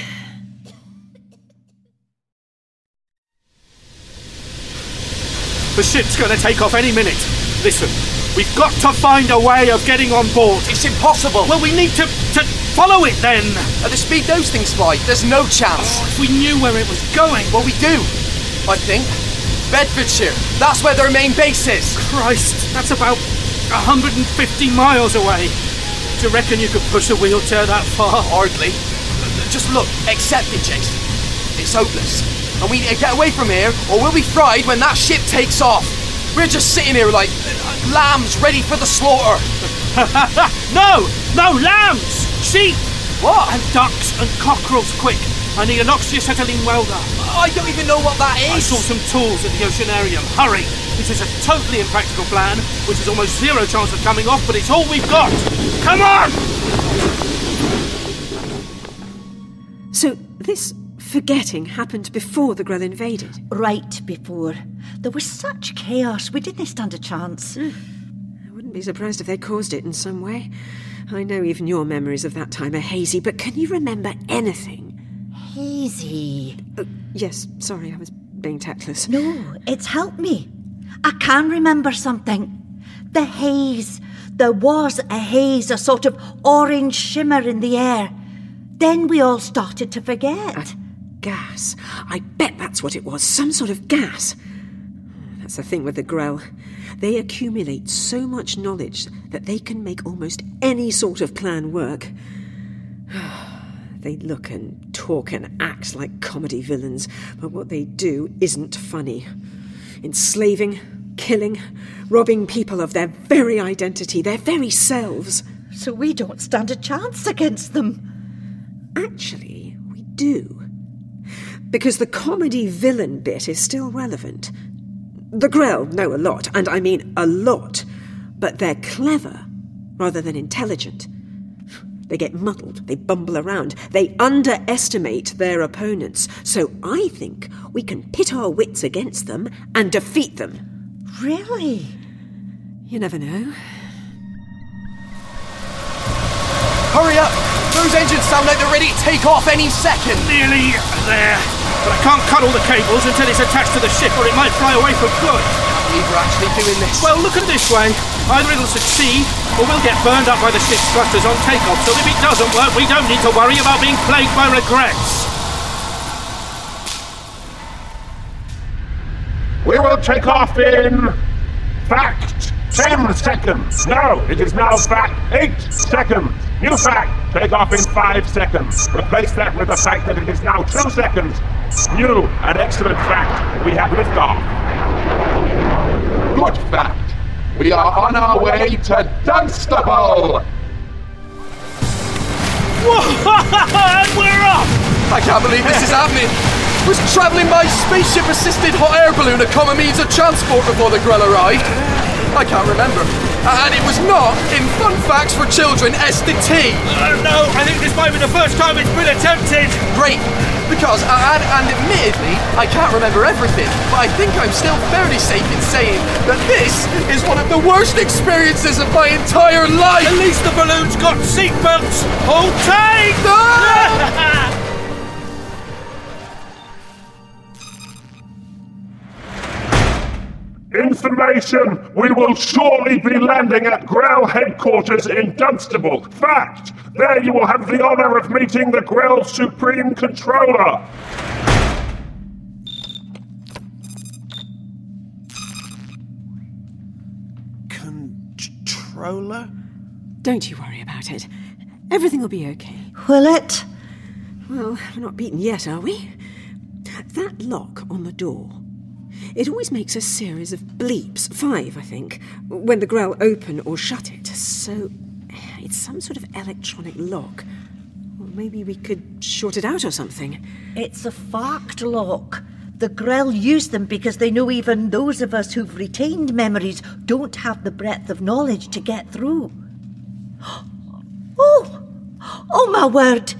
Speaker 4: The ship's going to take off any minute. Listen, we've got to find a way of getting on board.
Speaker 1: It's impossible.
Speaker 4: Well, we need to follow it then.
Speaker 1: At the speed those things fly, there's no chance.
Speaker 4: Oh, if we knew where it was going.
Speaker 1: Well, we do, I think. Bedfordshire. That's where their main base is.
Speaker 4: Christ, that's about 150 miles away. Do you reckon you could push a wheelchair that far?
Speaker 1: Hardly. Just look, accept it, Jason. It's hopeless. And we need to get away from here, or we'll be fried when that ship takes off. We're just sitting here like lambs ready for the slaughter.
Speaker 4: No, lambs! Sheep!
Speaker 1: What?
Speaker 4: And ducks and cockerels, quick. I need an oxyacetylene welder.
Speaker 1: I don't even know what that is.
Speaker 4: I saw some tools at the Oceanarium. Hurry! This is a totally impractical plan, which has almost zero chance of coming off, but it's all we've got. Come on!
Speaker 5: So this forgetting happened before the Grell invaded?
Speaker 9: Right before. There was such chaos, we didn't stand a chance.
Speaker 5: I wouldn't be surprised if they caused it in some way. I know even your memories of that time are hazy, but can you remember anything?
Speaker 9: Hazy?
Speaker 5: Yes, sorry, I was being tactless.
Speaker 9: No, it's helped me. I can remember something. The haze. There was a haze, a sort of orange shimmer in the air. Then we all started to forget.
Speaker 5: Gas. I bet that's what it was. Some sort of gas. That's the thing with the Grell. They accumulate so much knowledge that they can make almost any sort of plan work. They look and talk and act like comedy villains, but what they do isn't funny. Enslaving, killing, robbing people of their very identity, their very selves.
Speaker 9: So we don't stand a chance against them.
Speaker 5: Actually, we do. Because the comedy villain bit is still relevant. The Grell know a lot, and I mean a lot, but they're clever rather than intelligent. They get muddled, they bumble around, they underestimate their opponents. So I think we can pit our wits against them and defeat them.
Speaker 9: Really?
Speaker 5: You never know.
Speaker 1: Hurry up! Those engines sound like they're ready to take off any second.
Speaker 4: Nearly there. But I can't cut all the cables until it's attached to the ship, or it might fly away for good.
Speaker 1: I can't believe we're actually doing this.
Speaker 4: Well, look at it this way. Either it'll succeed, or we'll get burned up by the ship's thrusters on takeoff. So if it doesn't work, we don't need to worry about being plagued by regrets.
Speaker 8: We will take off in fact 10 seconds. No, it is now fact 8 seconds. New fact, take off in 5 seconds. Replace that with the fact that it is now 2 seconds. New and excellent fact, we have liftoff.
Speaker 11: Good fact. We are on our way to Dunstable!
Speaker 4: And we're off!
Speaker 1: I can't believe this is happening. Was travelling by spaceship-assisted hot air balloon a common means of transport before the Grell arrived? I can't remember. And it was not in Fun Facts for Children S-T.
Speaker 4: No, I think this might be the first time it's been attempted.
Speaker 1: Great, because, and admittedly, I can't remember everything, but I think I'm still fairly safe in saying that this is one of the worst experiences of my entire life.
Speaker 4: At least the balloon's got seatbelts. Hold tight!
Speaker 8: Information! We will surely be landing at Grell headquarters in Dunstable. Fact! There you will have the honour of meeting the Grell Supreme Controller.
Speaker 10: Controller?
Speaker 5: Don't you worry about it. Everything will be okay.
Speaker 9: Will it?
Speaker 5: Well, we're not beaten yet, are we? That lock on the door, it always makes a series of bleeps, 5, I think, when the Grell open or shut it. So it's some sort of electronic lock. Or maybe we could short it out or something.
Speaker 9: It's a fact, Locke. The Grell use them because they know even those of us who've retained memories don't have the breadth of knowledge to get through. Oh my word!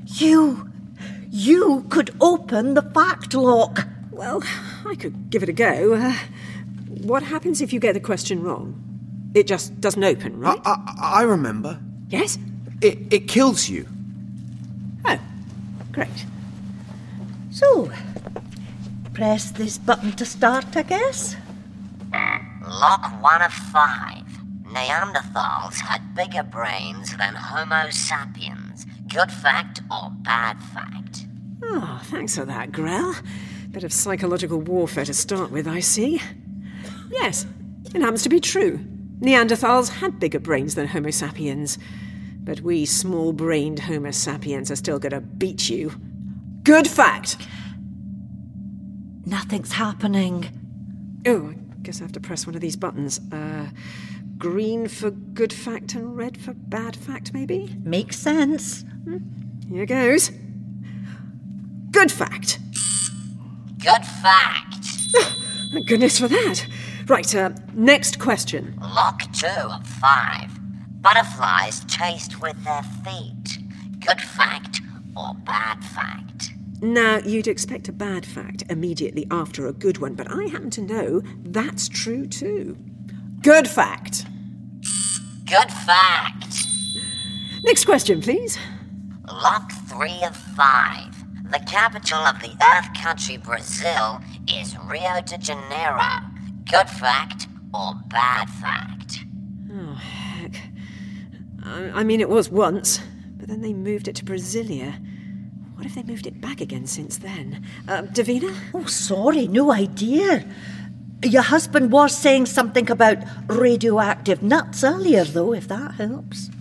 Speaker 9: You could open the fact lock.
Speaker 5: Well, I could give it a go. What happens if you get the question wrong? It just doesn't open, right?
Speaker 10: I remember.
Speaker 5: Yes?
Speaker 10: It kills you.
Speaker 5: Oh, great.
Speaker 9: So, press this button to start, I guess?
Speaker 12: Lock 1 of 5. Neanderthals had bigger brains than Homo sapiens. Good fact or bad fact?
Speaker 5: Oh, thanks for that, Grell. Bit of psychological warfare to start with, I see. Yes, it happens to be true. Neanderthals had bigger brains than Homo sapiens. But we small-brained Homo sapiens are still going to beat you. Good fact!
Speaker 9: Nothing's happening.
Speaker 5: Oh, I guess I have to press one of these buttons. Green for good fact and red for bad fact, maybe?
Speaker 9: Makes sense.
Speaker 5: Here goes. Good fact.
Speaker 12: Good fact.
Speaker 5: Thank goodness for that. Right, next question.
Speaker 12: Lock 2 of 5. Butterflies chased with their feet. Good fact or bad fact?
Speaker 5: Now, you'd expect a bad fact immediately after a good one, but I happen to know that's true too. Good fact.
Speaker 12: Good fact.
Speaker 5: Next question, please.
Speaker 12: Lock 3 of 5. The capital of the Earth country Brazil is Rio de Janeiro. Good fact or bad fact?
Speaker 5: Oh, heck. I mean, it was once, but then they moved it to Brasilia. What if they moved it back again since then? Davina?
Speaker 9: Oh, sorry, no idea. Your husband was saying something about radioactive nuts earlier, though, if that helps.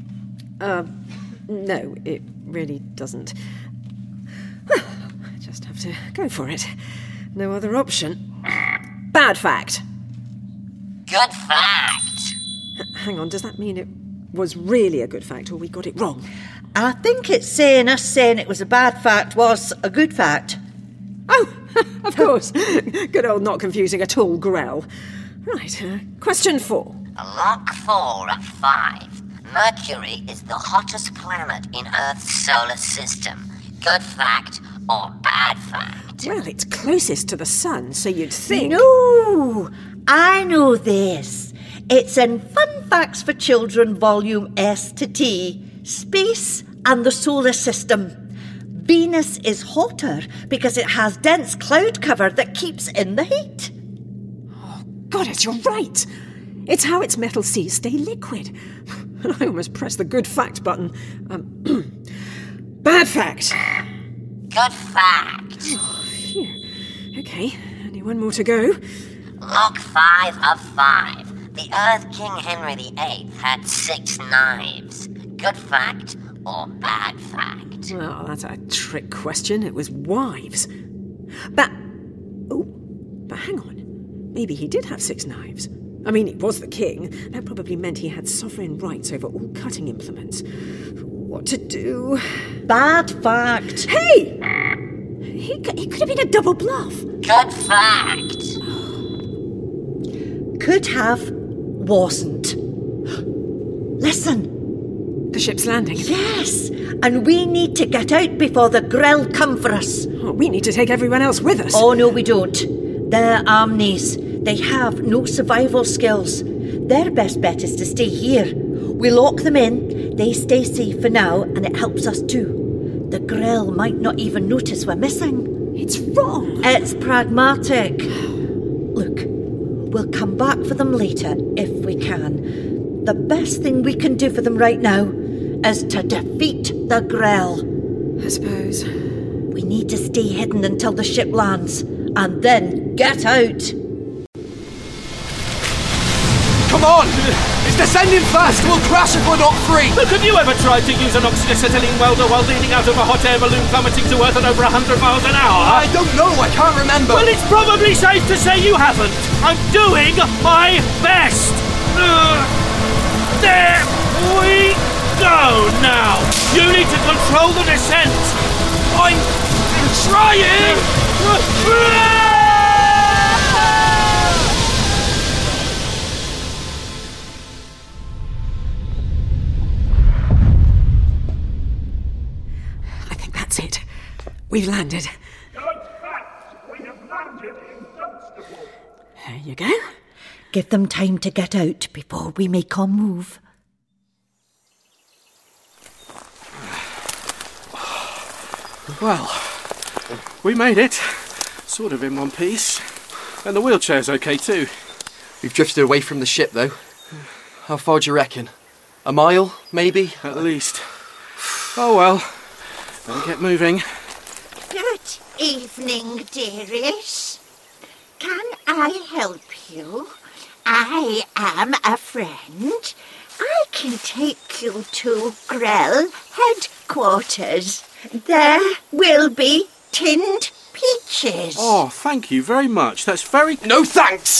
Speaker 5: No, it really doesn't. Well, I just have to go for it. No other option. Bad fact.
Speaker 12: Good fact.
Speaker 5: Hang on, does that mean it was really a good fact, or we got it wrong?
Speaker 9: I think it's saying us saying it was a bad fact was a good fact.
Speaker 5: Oh, of course. Good old not confusing at all, Grell. Right, question 4.
Speaker 12: Lock 4 of 5. Mercury is the hottest planet in Earth's solar system. Good fact or bad fact?
Speaker 5: Well, it's closest to the sun, so you'd think...
Speaker 9: No! I know this. It's in Fun Facts for Children, Volume S to T. Space and the solar system. Venus is hotter because it has dense cloud cover that keeps in the heat.
Speaker 5: Oh, goddess, you're right. It's how its metal seas stay liquid. I almost pressed the good fact button. Bad fact.
Speaker 12: Good fact.
Speaker 5: Oh, phew. Okay, only one more to go.
Speaker 12: Lock 5 of 5. The Earth King Henry VIII had 6 knives. Good fact or bad fact?
Speaker 5: Well, that's a trick question. It was wives. But hang on. Maybe he did have 6 knives. I mean, he was the king. That probably meant he had sovereign rights over all cutting implements. What to do?
Speaker 9: Bad fact.
Speaker 5: Hey! He could have been a double bluff.
Speaker 12: Good fact.
Speaker 9: Could have, wasn't. Listen.
Speaker 5: The ship's landing?
Speaker 9: Yes, and we need to get out before the Grell come for us.
Speaker 5: Oh, we need to take everyone else with us.
Speaker 9: Oh, no, we don't. They're amnes. They have no survival skills. Their best bet is to stay here. We lock them in, they stay safe for now, and it helps us too. The Grell might not even notice we're missing.
Speaker 5: It's wrong.
Speaker 9: It's pragmatic. Look, we'll come back for them later if we can. The best thing we can do for them right now is to defeat the Grell.
Speaker 5: I suppose.
Speaker 9: We need to stay hidden until the ship lands, and then get out.
Speaker 1: Come on! It's descending fast! We'll crash if we're not free!
Speaker 4: Look, have you ever tried to use an oxyacetylene welder while leaning out of a hot air balloon plummeting to Earth at over 100 miles an hour?
Speaker 1: I don't know, I can't remember.
Speaker 4: Well, it's probably safe to say you haven't. I'm doing my best. There we Go now! You need to control the descent! I'm trying!
Speaker 5: I think that's it. We've landed.
Speaker 8: We have landed in Dunstable.
Speaker 5: There you go.
Speaker 9: Give them time to get out before we make our move.
Speaker 4: Well, we made it. Sort of in one piece. And the wheelchair's okay too.
Speaker 1: We've drifted away from the ship, though. How far do you reckon? A mile, maybe?
Speaker 4: At least. Oh well. Better get moving.
Speaker 13: Good evening, dearies. Can I help you? I am a friend. I can take you to Grell headquarters. There will be tinned peaches.
Speaker 4: Oh, thank you very much. That's very...
Speaker 1: No thanks!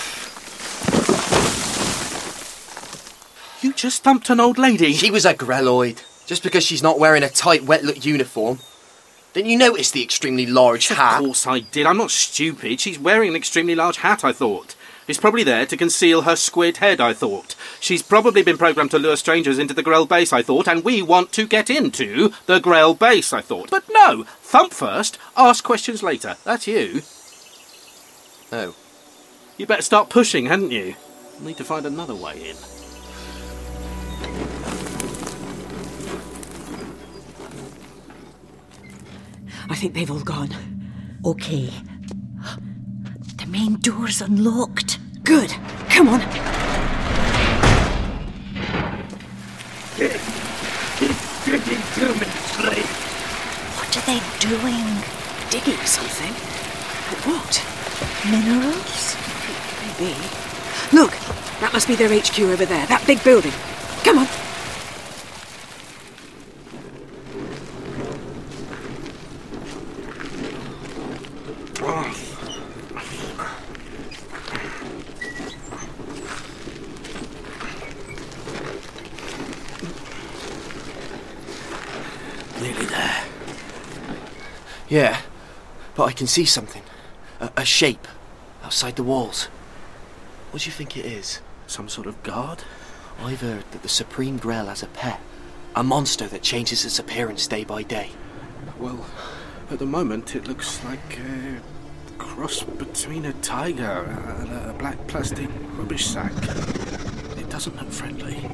Speaker 4: You just thumped an old lady.
Speaker 1: She was a Grelloid. Just because she's not wearing a tight, wet-look uniform. Didn't you notice the extremely large hat?
Speaker 4: Of course I did. I'm not stupid. She's wearing an extremely large hat, I thought. It's probably there to conceal her squid head, I thought. She's probably been programmed to lure strangers into the Grell base, I thought, and we want to get into the Grell base, I thought. But no! Thump first, ask questions later. That's you.
Speaker 1: Oh.
Speaker 4: You better start pushing, hadn't you? Need to find another way in.
Speaker 5: I think they've all gone.
Speaker 9: Okay. The main door's unlocked.
Speaker 5: Good. Come on.
Speaker 8: He's digging too many slaves.
Speaker 9: What are they doing?
Speaker 5: Digging something? But what?
Speaker 9: Minerals?
Speaker 5: Maybe. Look, that must be their HQ over there, that big building. Come on.
Speaker 1: Nearly there. Yeah, but I can see something. A shape outside the walls. What do you think it is?
Speaker 4: Some sort of guard?
Speaker 1: I've heard that the Supreme Grell has a pet. A monster that changes its appearance day by day.
Speaker 4: Well, at the moment it looks like a cross between a tiger and a black plastic rubbish sack. It doesn't look friendly.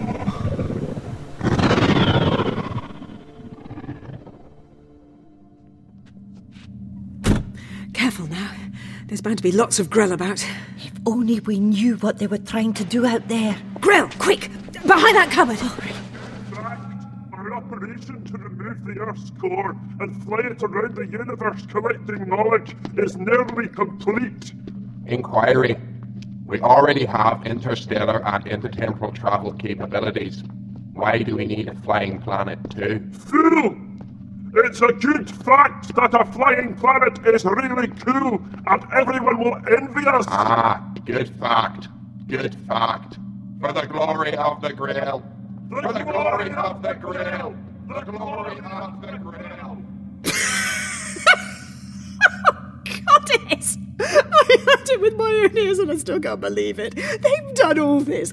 Speaker 5: Careful now. There's bound to be lots of Grell about.
Speaker 9: If only we knew what they were trying to do out there.
Speaker 5: Grell, quick! Behind that cupboard!
Speaker 8: Our operation to remove the Earth's core and fly it around the universe collecting knowledge is nearly complete.
Speaker 11: Inquiry. We already have interstellar and intertemporal travel capabilities. Why do we need a flying planet too?
Speaker 8: Fool! It's a good fact that a flying planet is really cool and everyone will envy us.
Speaker 11: Ah, good fact. Good fact. For the glory of the Grail. For the glory of the Grail. The glory of the Grail.
Speaker 5: Goddess! I heard it with my own ears and I still can't believe it. They've done all this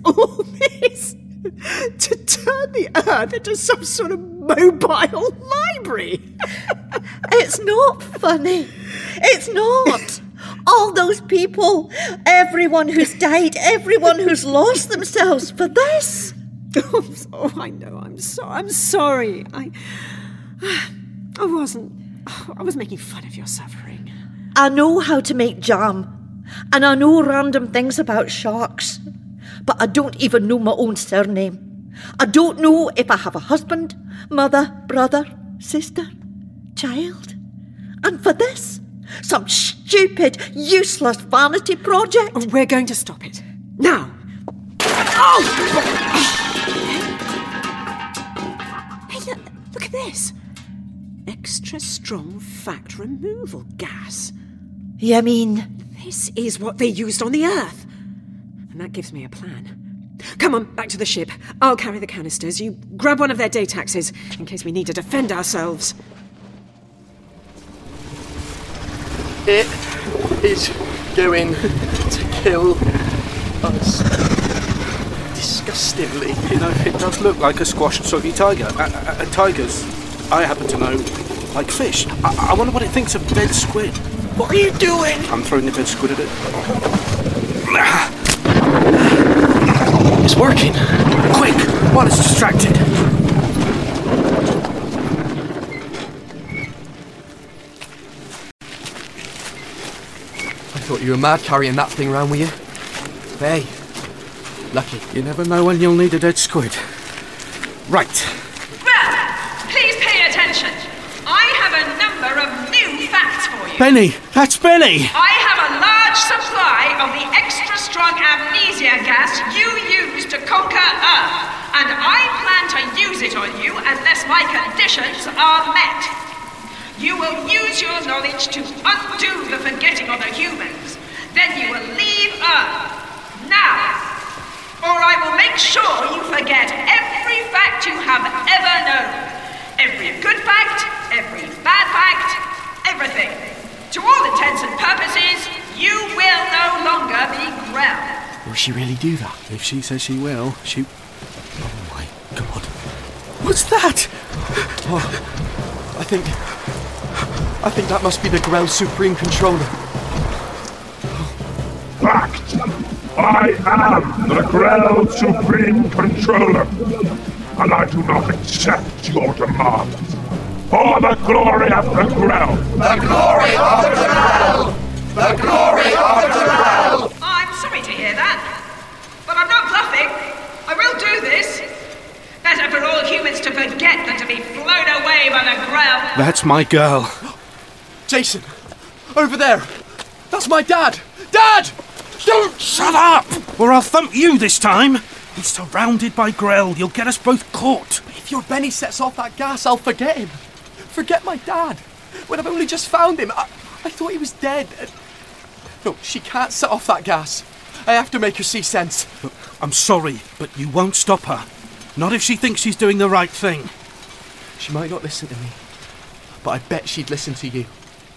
Speaker 5: to turn the Earth into some sort of mobile library.
Speaker 9: It's not funny. It's not. All those people, everyone who's died, everyone who's lost themselves for this.
Speaker 5: Oh, I know. I'm sorry. I was making fun of your suffering.
Speaker 9: I know how to make jam, and I know random things about sharks, but I don't even know my own surname. I don't know if I have a husband, mother, brother, sister, child. And for this, some stupid, useless vanity project.
Speaker 5: We're going to stop it. Now. Oh! Hey, look at this. Extra strong fact removal gas.
Speaker 9: You mean?
Speaker 5: This is what they used on the Earth. And that gives me a plan. Come on, back to the ship. I'll carry the canisters. You grab one of their day taxis, in case we need to defend ourselves.
Speaker 1: It is going to kill us. Disgustingly.
Speaker 4: You know, it does look like a squashed soggy tiger. Tigers, I happen to know, like fish. I wonder what it thinks of dead squid.
Speaker 1: What are you doing?
Speaker 4: I'm throwing the dead squid at it.
Speaker 1: It's working.
Speaker 4: Quick, while it's distracted.
Speaker 1: I thought you were mad carrying that thing around with you. Hey, lucky.
Speaker 4: You never know when you'll need a dead squid. Right.
Speaker 2: Well, please pay attention. I have a number of new facts for you.
Speaker 4: Benny! That's Benny!
Speaker 2: I have a large supply of the extra strong amnesia gas you use to conquer Earth, and I plan to use it on you unless my conditions are met. You will use your knowledge to undo the forgetting of the humans. Then you will leave Earth. Now, or I will make sure you forget every fact you have ever known. Every good fact, every bad fact, everything. To all intents and purposes, you will no longer be Grell.
Speaker 1: Will she really do that?
Speaker 4: If she says she will, she...
Speaker 1: Oh my God.
Speaker 4: What's that?
Speaker 1: Oh, I think that must be the Grell Supreme Controller.
Speaker 8: Fact! I am the Grell Supreme Controller, and I do not accept your demands. For the glory of the Grell!
Speaker 11: The glory of the Grell! The glory of the Grell!
Speaker 2: I'm sorry to hear that, but I'm not bluffing. I will do this. Better for all humans to forget than to be flown away by the Grell.
Speaker 4: That's my girl.
Speaker 1: Jason! Over there! That's my dad! Dad!
Speaker 4: Don't shut up! Or I'll thump you this time! He's surrounded by Grell. You'll get us both caught.
Speaker 1: If your Benny sets off that gas, I'll forget him. Forget my dad. When I've only just found him, I thought he was dead. No, she can't set off that gas. I have to make her see sense.
Speaker 4: Look, I'm sorry, but you won't stop her. Not if she thinks she's doing the right thing.
Speaker 1: She might not listen to me, but I bet she'd listen to you.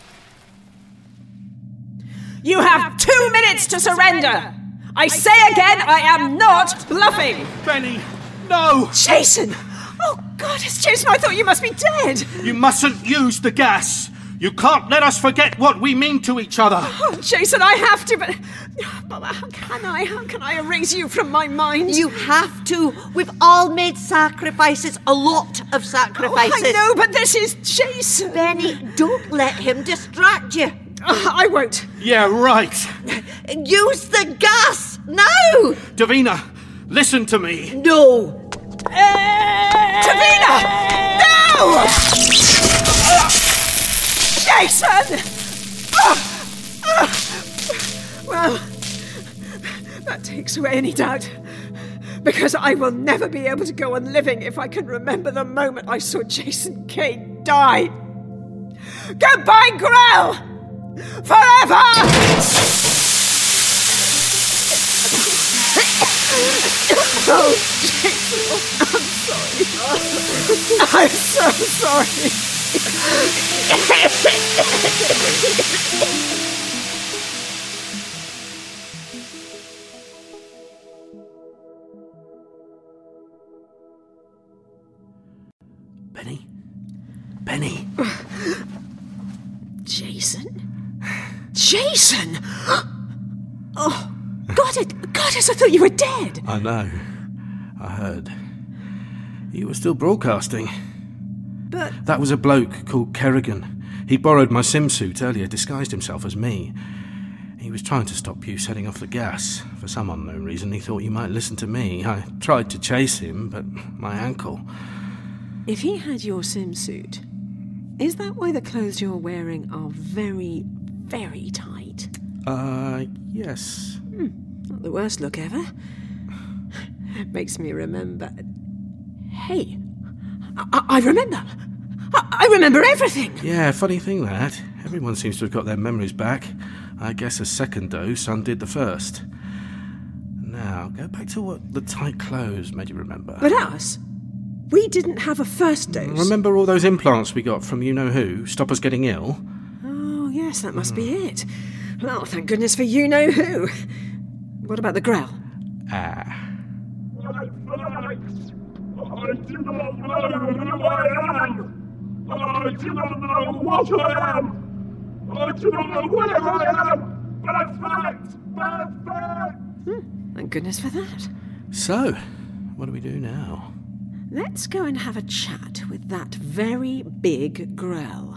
Speaker 5: You have 2 minutes to surrender! I say again, I am not bluffing!
Speaker 4: Benny, no!
Speaker 5: Jason! Oh, God, it's Jason, I thought you must be dead!
Speaker 4: You mustn't use the gas! You can't let us forget what we mean to each other!
Speaker 5: Oh, Jason, I have to, but how can I? How can I erase you from my mind?
Speaker 9: You have to. We've all made sacrifices, a lot of sacrifices.
Speaker 5: Oh, I know, but this is Jason.
Speaker 9: Benny, don't let him distract you.
Speaker 5: I won't.
Speaker 4: Yeah, right.
Speaker 9: Use the gas, now!
Speaker 4: Davina, listen to me.
Speaker 9: No.
Speaker 5: Davina! No! Jason! Well, that takes away any doubt. Because I will never be able to go on living if I can remember the moment I saw Jason Kane die. Goodbye, Grell! Forever! Oh, Jason, I'm so sorry.
Speaker 4: Benny? Benny?
Speaker 5: Jason? Jason! Oh, Goddess, I thought you were dead.
Speaker 4: I know. I heard. You were still broadcasting.
Speaker 5: But...
Speaker 4: That was a bloke called Kerrigan. He borrowed my sim suit earlier, disguised himself as me. He was trying to stop you setting off the gas. For some unknown reason, he thought you might listen to me. I tried to chase him, but my ankle...
Speaker 5: If he had your sim suit, is that why the clothes you're wearing are very, very tight?
Speaker 4: Yes.
Speaker 5: Not the worst look ever. Makes me remember... Hey, I remember. I remember everything.
Speaker 4: Yeah, funny thing that. Everyone seems to have got their memories back. I guess a second dose undid the first. now? Go back to what the tight clothes made you remember.
Speaker 5: But us? We didn't have a first dose.
Speaker 4: Remember all those implants we got from you-know-who? Stop us getting ill?
Speaker 5: Oh, yes, that must be it. Well, thank goodness for you-know-who. What about the Grell?
Speaker 8: I do not know who I am. I do not know what I am. I do not know where I am. Bad fact.
Speaker 5: Thank goodness for that.
Speaker 4: So, what do we do now?
Speaker 5: Let's go and have a chat with that very big Grell.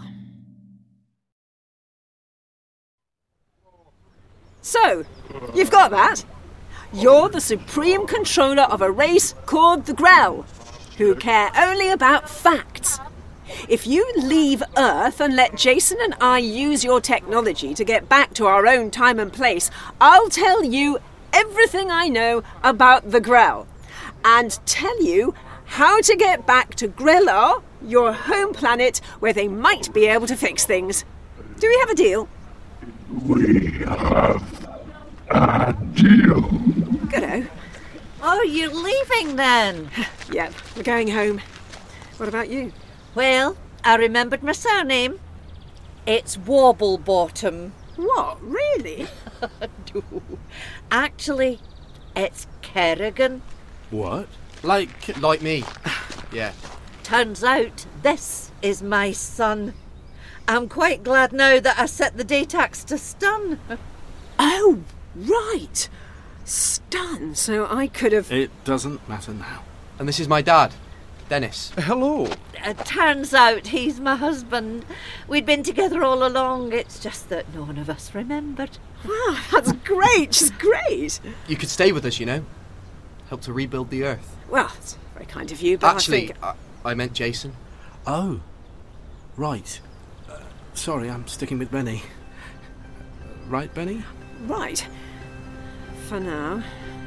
Speaker 5: So, you've got that? You're the supreme controller of a race called the Grell, who care only about facts. If you leave Earth and let Jason and I use your technology to get back to our own time and place, I'll tell you everything I know about the Grell, and tell you how to get back to Grellar, your home planet, where they might be able to fix things. Do we have a deal?
Speaker 8: We have a deal.
Speaker 5: Goodo.
Speaker 9: Oh, you're leaving then?
Speaker 5: Yep, we're going home. What about you?
Speaker 9: Well, I remembered my surname. It's Wobblebottom.
Speaker 5: What, really?
Speaker 9: No. Actually, it's Kerrigan.
Speaker 4: What?
Speaker 10: Like me. Yeah.
Speaker 9: Turns out this is my son. I'm quite glad now that I set the datax to stun.
Speaker 5: Oh, right. Stun, so I could have...
Speaker 4: It doesn't matter now.
Speaker 10: And this is my dad, Dennis.
Speaker 4: Hello.
Speaker 9: Turns out he's my husband. We'd been together all along. It's just that none of us remembered.
Speaker 5: Wow, that's great. Just great.
Speaker 10: You could stay with us, you know. Help to rebuild the Earth.
Speaker 5: Well, it's very kind of you, but
Speaker 10: Actually,
Speaker 5: I think...
Speaker 10: I meant Jason.
Speaker 4: Oh, right. Sorry, I'm sticking with Benny. Right, Benny?
Speaker 5: Right. For now.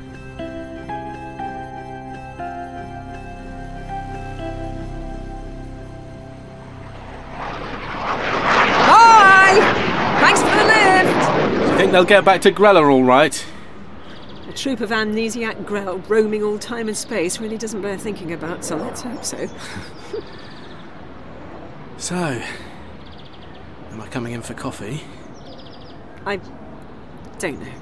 Speaker 5: Bye! Thanks for the lift!
Speaker 4: Do you think they'll get back to Grellar all right?
Speaker 5: A troop of amnesiac Grell roaming all time and space really doesn't bear thinking about, so let's hope so.
Speaker 4: So, am I coming in for coffee?
Speaker 5: I don't know.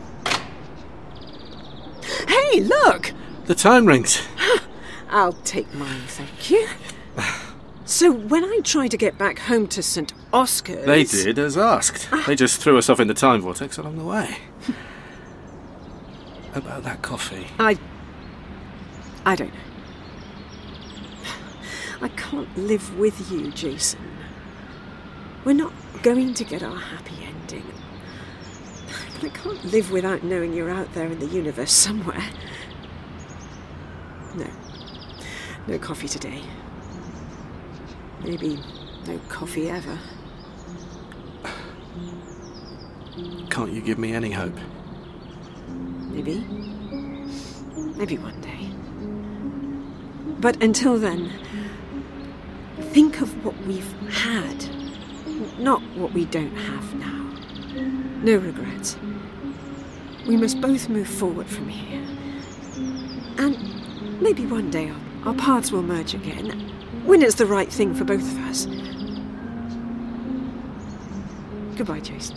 Speaker 5: Hey, look!
Speaker 4: The time rings.
Speaker 5: I'll take mine, thank you. So when I tried to get back home to St. Oscar's...
Speaker 4: They did as asked. They just threw us off in the time vortex along the way. About that coffee.
Speaker 5: I don't know. I can't live with you, Jason. We're not going to get our happy ending. But I can't live without knowing you're out there in the universe somewhere. No coffee today. Maybe no coffee ever.
Speaker 4: Can't you give me any hope?
Speaker 5: Maybe one day. But until then, think of what we've had, not what we don't have now. No regrets. We must both move forward from here. And maybe one day our paths will merge again, when it's the right thing for both of us. Goodbye, Jason.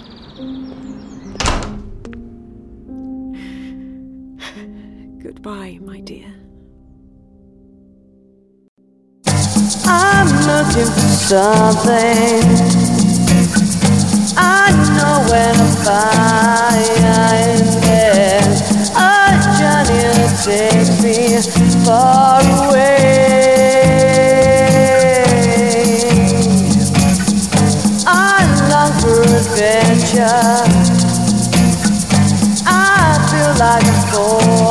Speaker 5: Goodbye, my dear.
Speaker 3: I'm looking for something I know where to find it. A journey to take me far away. I long for adventure. I feel like a fool.